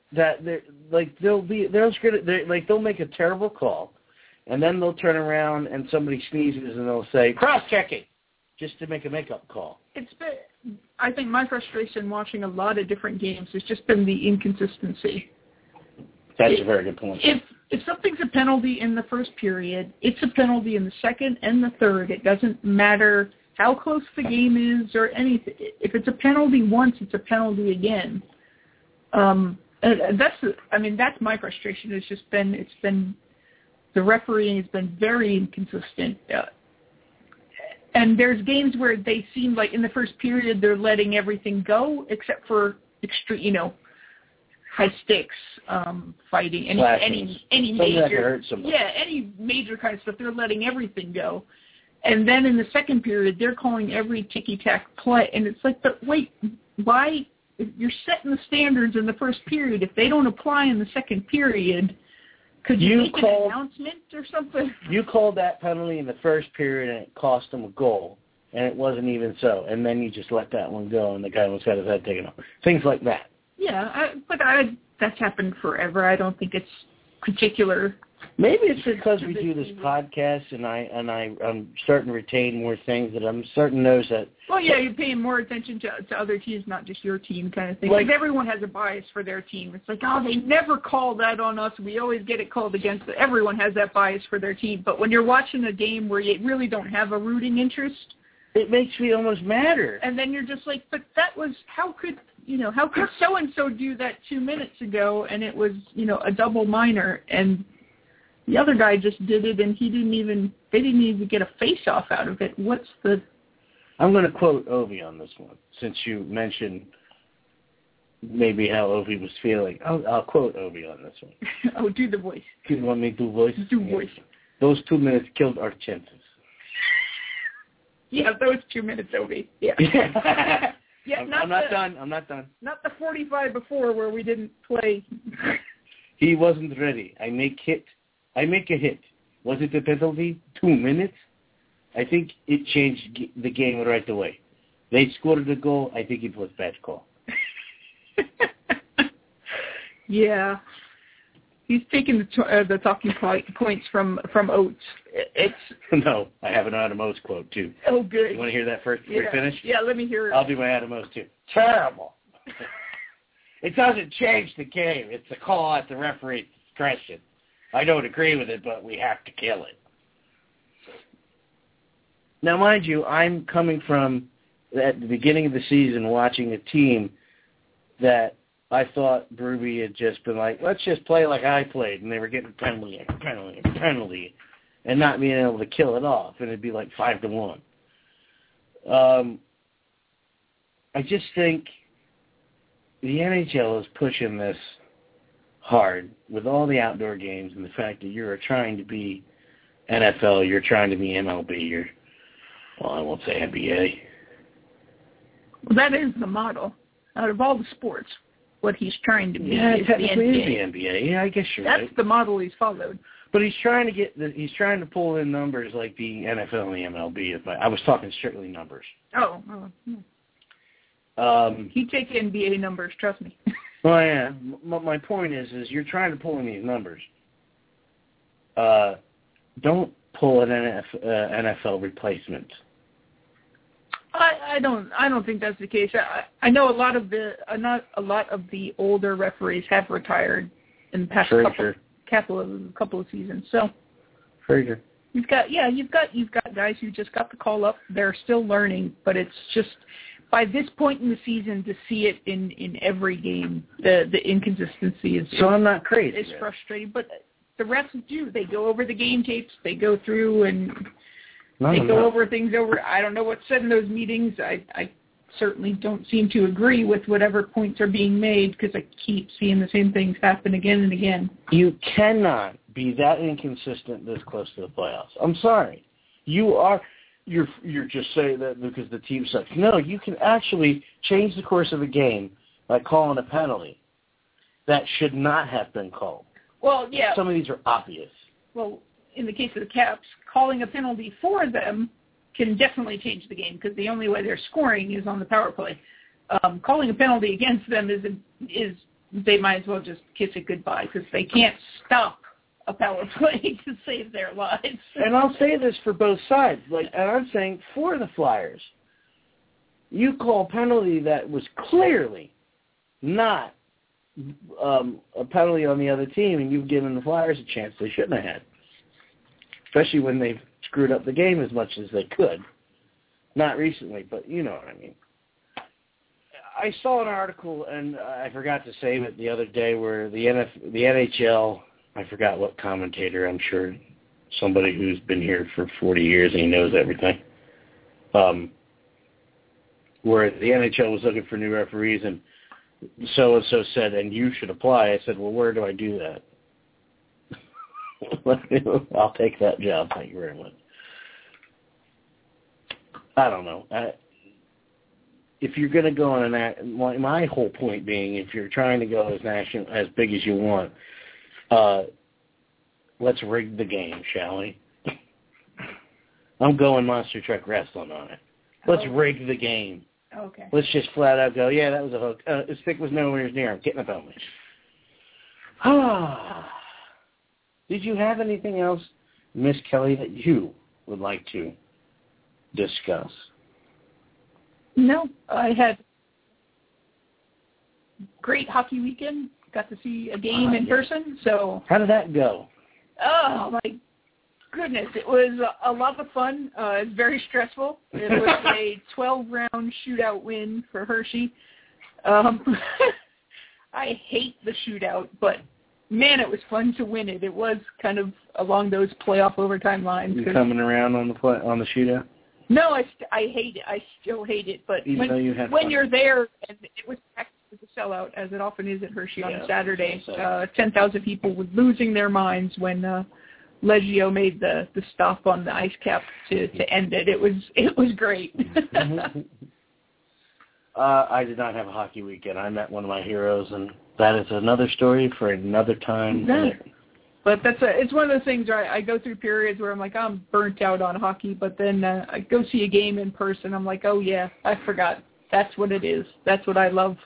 B: that they like they'll be they're gonna they like they'll make a terrible call, and then they'll turn around and somebody sneezes and they'll say cross checking, just to make a makeup call.
A: It's been, I think my frustration watching a lot of different games has just been the inconsistency.
B: That's
A: it,
B: a very good point.
A: If if something's a penalty in the first period, it's a penalty in the second and the third. It doesn't matter how close the game is or anything. If it's a penalty once, it's a penalty again. Um, and that's, I mean, that's my frustration. It's just been, it's been, the refereeing has been very inconsistent. Uh, and there's games where they seem like in the first period they're letting everything go except for extreme, you know, high stakes um, fighting, any
B: Flashes.
A: any any
B: Something that
A: major,
B: could hurt somebody.
A: yeah, any major kind of stuff. They're letting everything go. And then in the second period, they're calling every ticky-tack play. And it's like, but wait, why? You're setting the standards in the first period. If they don't apply in the second period, could you, you make called, an announcement or something?
B: You called that penalty in the first period, and it cost them a goal, and it wasn't even so. And then you just let that one go, and the guy almost got his head taken off. Things like that.
A: Yeah, I, but I, that's happened forever. I don't think it's particular.
B: Maybe it's because we do this podcast, and I and I I'm starting to retain more things that I'm starting to notice that.
A: Well, yeah, you're paying more attention to to other teams, not just your team, kind of thing.
B: Like,
A: because everyone has a bias for their team. It's like, oh, they never call that on us. We always get it called against us. Everyone has that bias for their team. But when you're watching a game where you really don't have a rooting interest,
B: it makes me almost madder.
A: And then you're just like, but that was how could you know how could so and so do that two minutes ago, and it was you know a double minor and. The other guy just did it, and he didn't even, they didn't even get a face-off out of it. What's the...
B: I'm going to quote Ovi on this one, since you mentioned maybe how Ovi was feeling. I'll, I'll quote Ovi on this one.
A: Oh, do the voice.
B: Do you want me to do voice?
A: Do voice.
B: Yeah. Those two minutes killed our chances.
A: Yeah, those two minutes, Ovi. Yeah. yeah
B: I'm,
A: not
B: I'm not
A: the,
B: done. I'm not done.
A: Not the forty-five before where we didn't play.
B: He wasn't ready. I make hit. I make a hit. Was it a penalty? Two minutes? I think it changed the game right away. They scored the goal. I think it was bad call.
A: Yeah. He's taking the, t- uh, the talking points from, from Oates. It's
B: No, I have an Adam Oates quote, too.
A: Oh, good.
B: You want to hear that first before
A: yeah.
B: you finish?
A: Yeah, let me hear it.
B: I'll do my Adam Oates, too. Terrible. It doesn't change the game. It's a call at the referee's discretion. I don't agree with it, but we have to kill it. Now, mind you, I'm coming from at the beginning of the season watching a team that I thought Berube had just been like, let's just play like I played, and they were getting penalty after penalty after penalty and not being able to kill it off, and it'd be like five to one. Um, I just think the N H L is pushing this hard with all the outdoor games and the fact that you're trying to be N F L, you're trying to be M L B, you're, well, I won't say N B A.
A: Well, that is the model. Out of all the sports, what he's trying to be
B: yeah,
A: is
B: technically
A: the N B A.
B: Is the N B A. Yeah, I guess you're
A: That's
B: right.
A: the model he's followed.
B: But he's trying to get the, he's trying to pull in numbers like the N F L and the M L B. I was talking strictly numbers.
A: Oh, oh hmm.
B: Um,
A: He'd take N B A numbers, trust me.
B: Well, yeah. M- my point is, is you're trying to pull in these numbers. Uh, don't pull an N F, uh, N F L replacement.
A: I, I don't. I don't think that's the case. I, I know a lot of the uh, not a lot of the older referees have retired in the past
B: Sure,
A: couple
B: sure.
A: couple of couple of seasons. So
B: Very good.
A: you've got yeah, you've got you've got guys who just got the call up. They're still learning, but it's just. By this point in the season, to see it in, in every game, the, the inconsistency is
B: so I'm not crazy.
A: It's frustrating, but the refs do. They go over the game tapes. They go through and
B: no,
A: they
B: no,
A: go
B: no.
A: over things over. I don't know what's said in those meetings. I, I certainly don't seem to agree with whatever points are being made because I keep seeing the same things happen again and again.
B: You cannot be that inconsistent this close to the playoffs. I'm sorry. You are... You're you're just saying that because the team sucks. No, you can actually change the course of a game by calling a penalty that should not have been called.
A: Well, yeah.
B: Some of these are obvious.
A: Well, in the case of the Caps, calling a penalty for them can definitely change the game because the only way they're scoring is on the power play. Um, calling a penalty against them is is they might as well just kiss it goodbye because they can't stop a power play to save their lives.
B: And I'll say this for both sides. Like, and I'm saying for the Flyers, you call a penalty that was clearly not um, a penalty on the other team, and you've given the Flyers a chance they shouldn't have had, especially when they've screwed up the game as much as they could. Not recently, but you know what I mean. I saw an article, and I forgot to save it the other day, where the N F, the N H L, I forgot what commentator, I'm sure somebody who's been here for forty years and he knows everything, um, where the N H L was looking for new referees, and so-and-so said, and you should apply. I said, well, where do I do that? I'll take that job. Thank you very much. I don't know. I, if you're going to go on an, my, my whole point being, if you're trying to go as national, as big as you want, uh, let's rig the game, shall we? I'm going Monster Truck Wrestling on it. Let's oh. rig the game.
A: Okay.
B: Let's just flat out go, yeah, that was a hook. Uh, his stick was nowhere near him. Getting a penalty. Ah. Did you have anything else, Miss Kelly, that you would like to discuss?
A: No, I had great hockey weekend. Got to see a game uh, in yeah. person. So
B: how did that go?
A: Oh my goodness, it was a, a lot of fun. Uh, it was very stressful. It was a twelve-round shootout win for Hershey. Um, I hate the shootout, but man, it was fun to win it. It was kind of along those playoff overtime lines.
B: You coming around on the play, on the shootout?
A: No, I, st- I hate it. I still hate it. But
B: Even
A: when,
B: though you had
A: when
B: fun.
A: you're there, and it was packed with a sellout, as it often is at Hershey
B: yeah,
A: on Saturday, uh, ten thousand people were losing their minds when uh, Leggio made the, the stop on the ice cap to, to end it. It was it was great.
B: uh, I did not have a hockey weekend. I met one of my heroes, and that is another story for another time.
A: Yeah. But that's a, it's one of those things where I, I go through periods where I'm like, oh, I'm burnt out on hockey, but then uh, I go see a game in person. I'm like, oh, yeah, I forgot. That's what it is. That's what I love.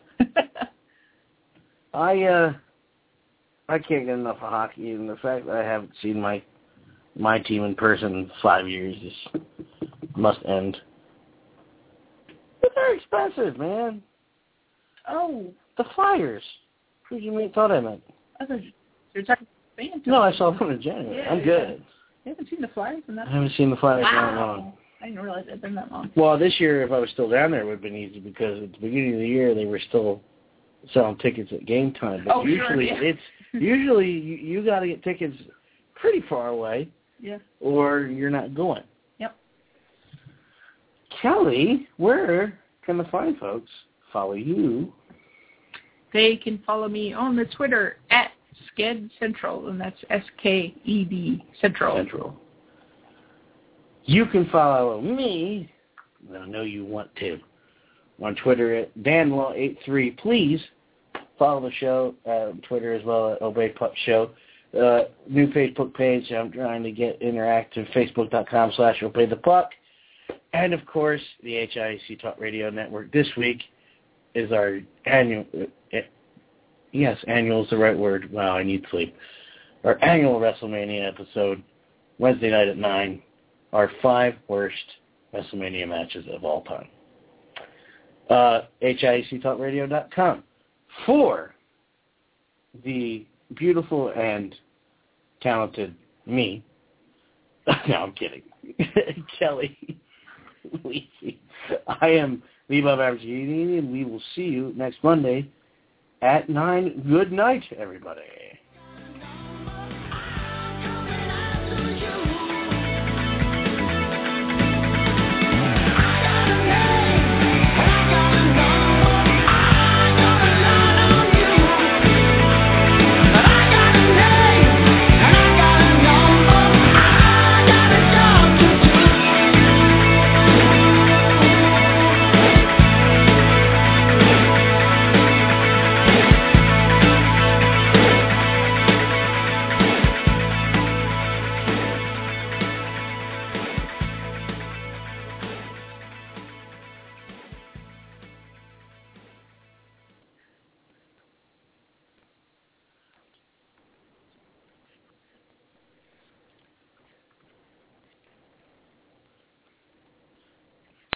B: I uh, I can't get enough of hockey, and the fact that I haven't seen my my team in person in five years is must end. But they're expensive, man.
A: Oh,
B: the Flyers. Who did you mean, thought I meant?
A: I thought you were talking.
B: No, I saw them in January.
A: Yeah,
B: I'm good.
A: Yeah. You haven't seen the Flyers in that
B: I haven't seen the Flyers
A: wow.
B: in that long.
A: I didn't realize it had been that long.
B: Well, this year, if I was still down there, it would have been easy because at the beginning of the year, they were still selling tickets at game time. But
A: oh,
B: usually,
A: sure, yeah.
B: it's usually you, you got to get tickets pretty far away,
A: yeah,
B: or you're not going.
A: Yep.
B: Kelly, where can the fine folks follow you?
A: They can follow me on the Twitter at Sked Central, and that's S K E D Central.
B: Central. You can follow me, I know you want to, on Twitter at Danlaw eighty-three. Please follow the show uh, on Twitter as well at Obey Puck Show. Uh, new Facebook page I'm trying to get interactive, facebook.com slash Obey the Puck. And, of course, the H I C Talk Radio Network. This week is our annual, uh, yes, annual is the right word. Wow, I need sleep. Our annual WrestleMania episode, Wednesday night at nine. Our five worst WrestleMania matches of all time. Uh, H I C Talk Radio dot com. For the beautiful and talented me, no, I'm kidding, Kelly Lisi. I am the above average Canadian, and we will see you next Monday at nine. Good night, everybody.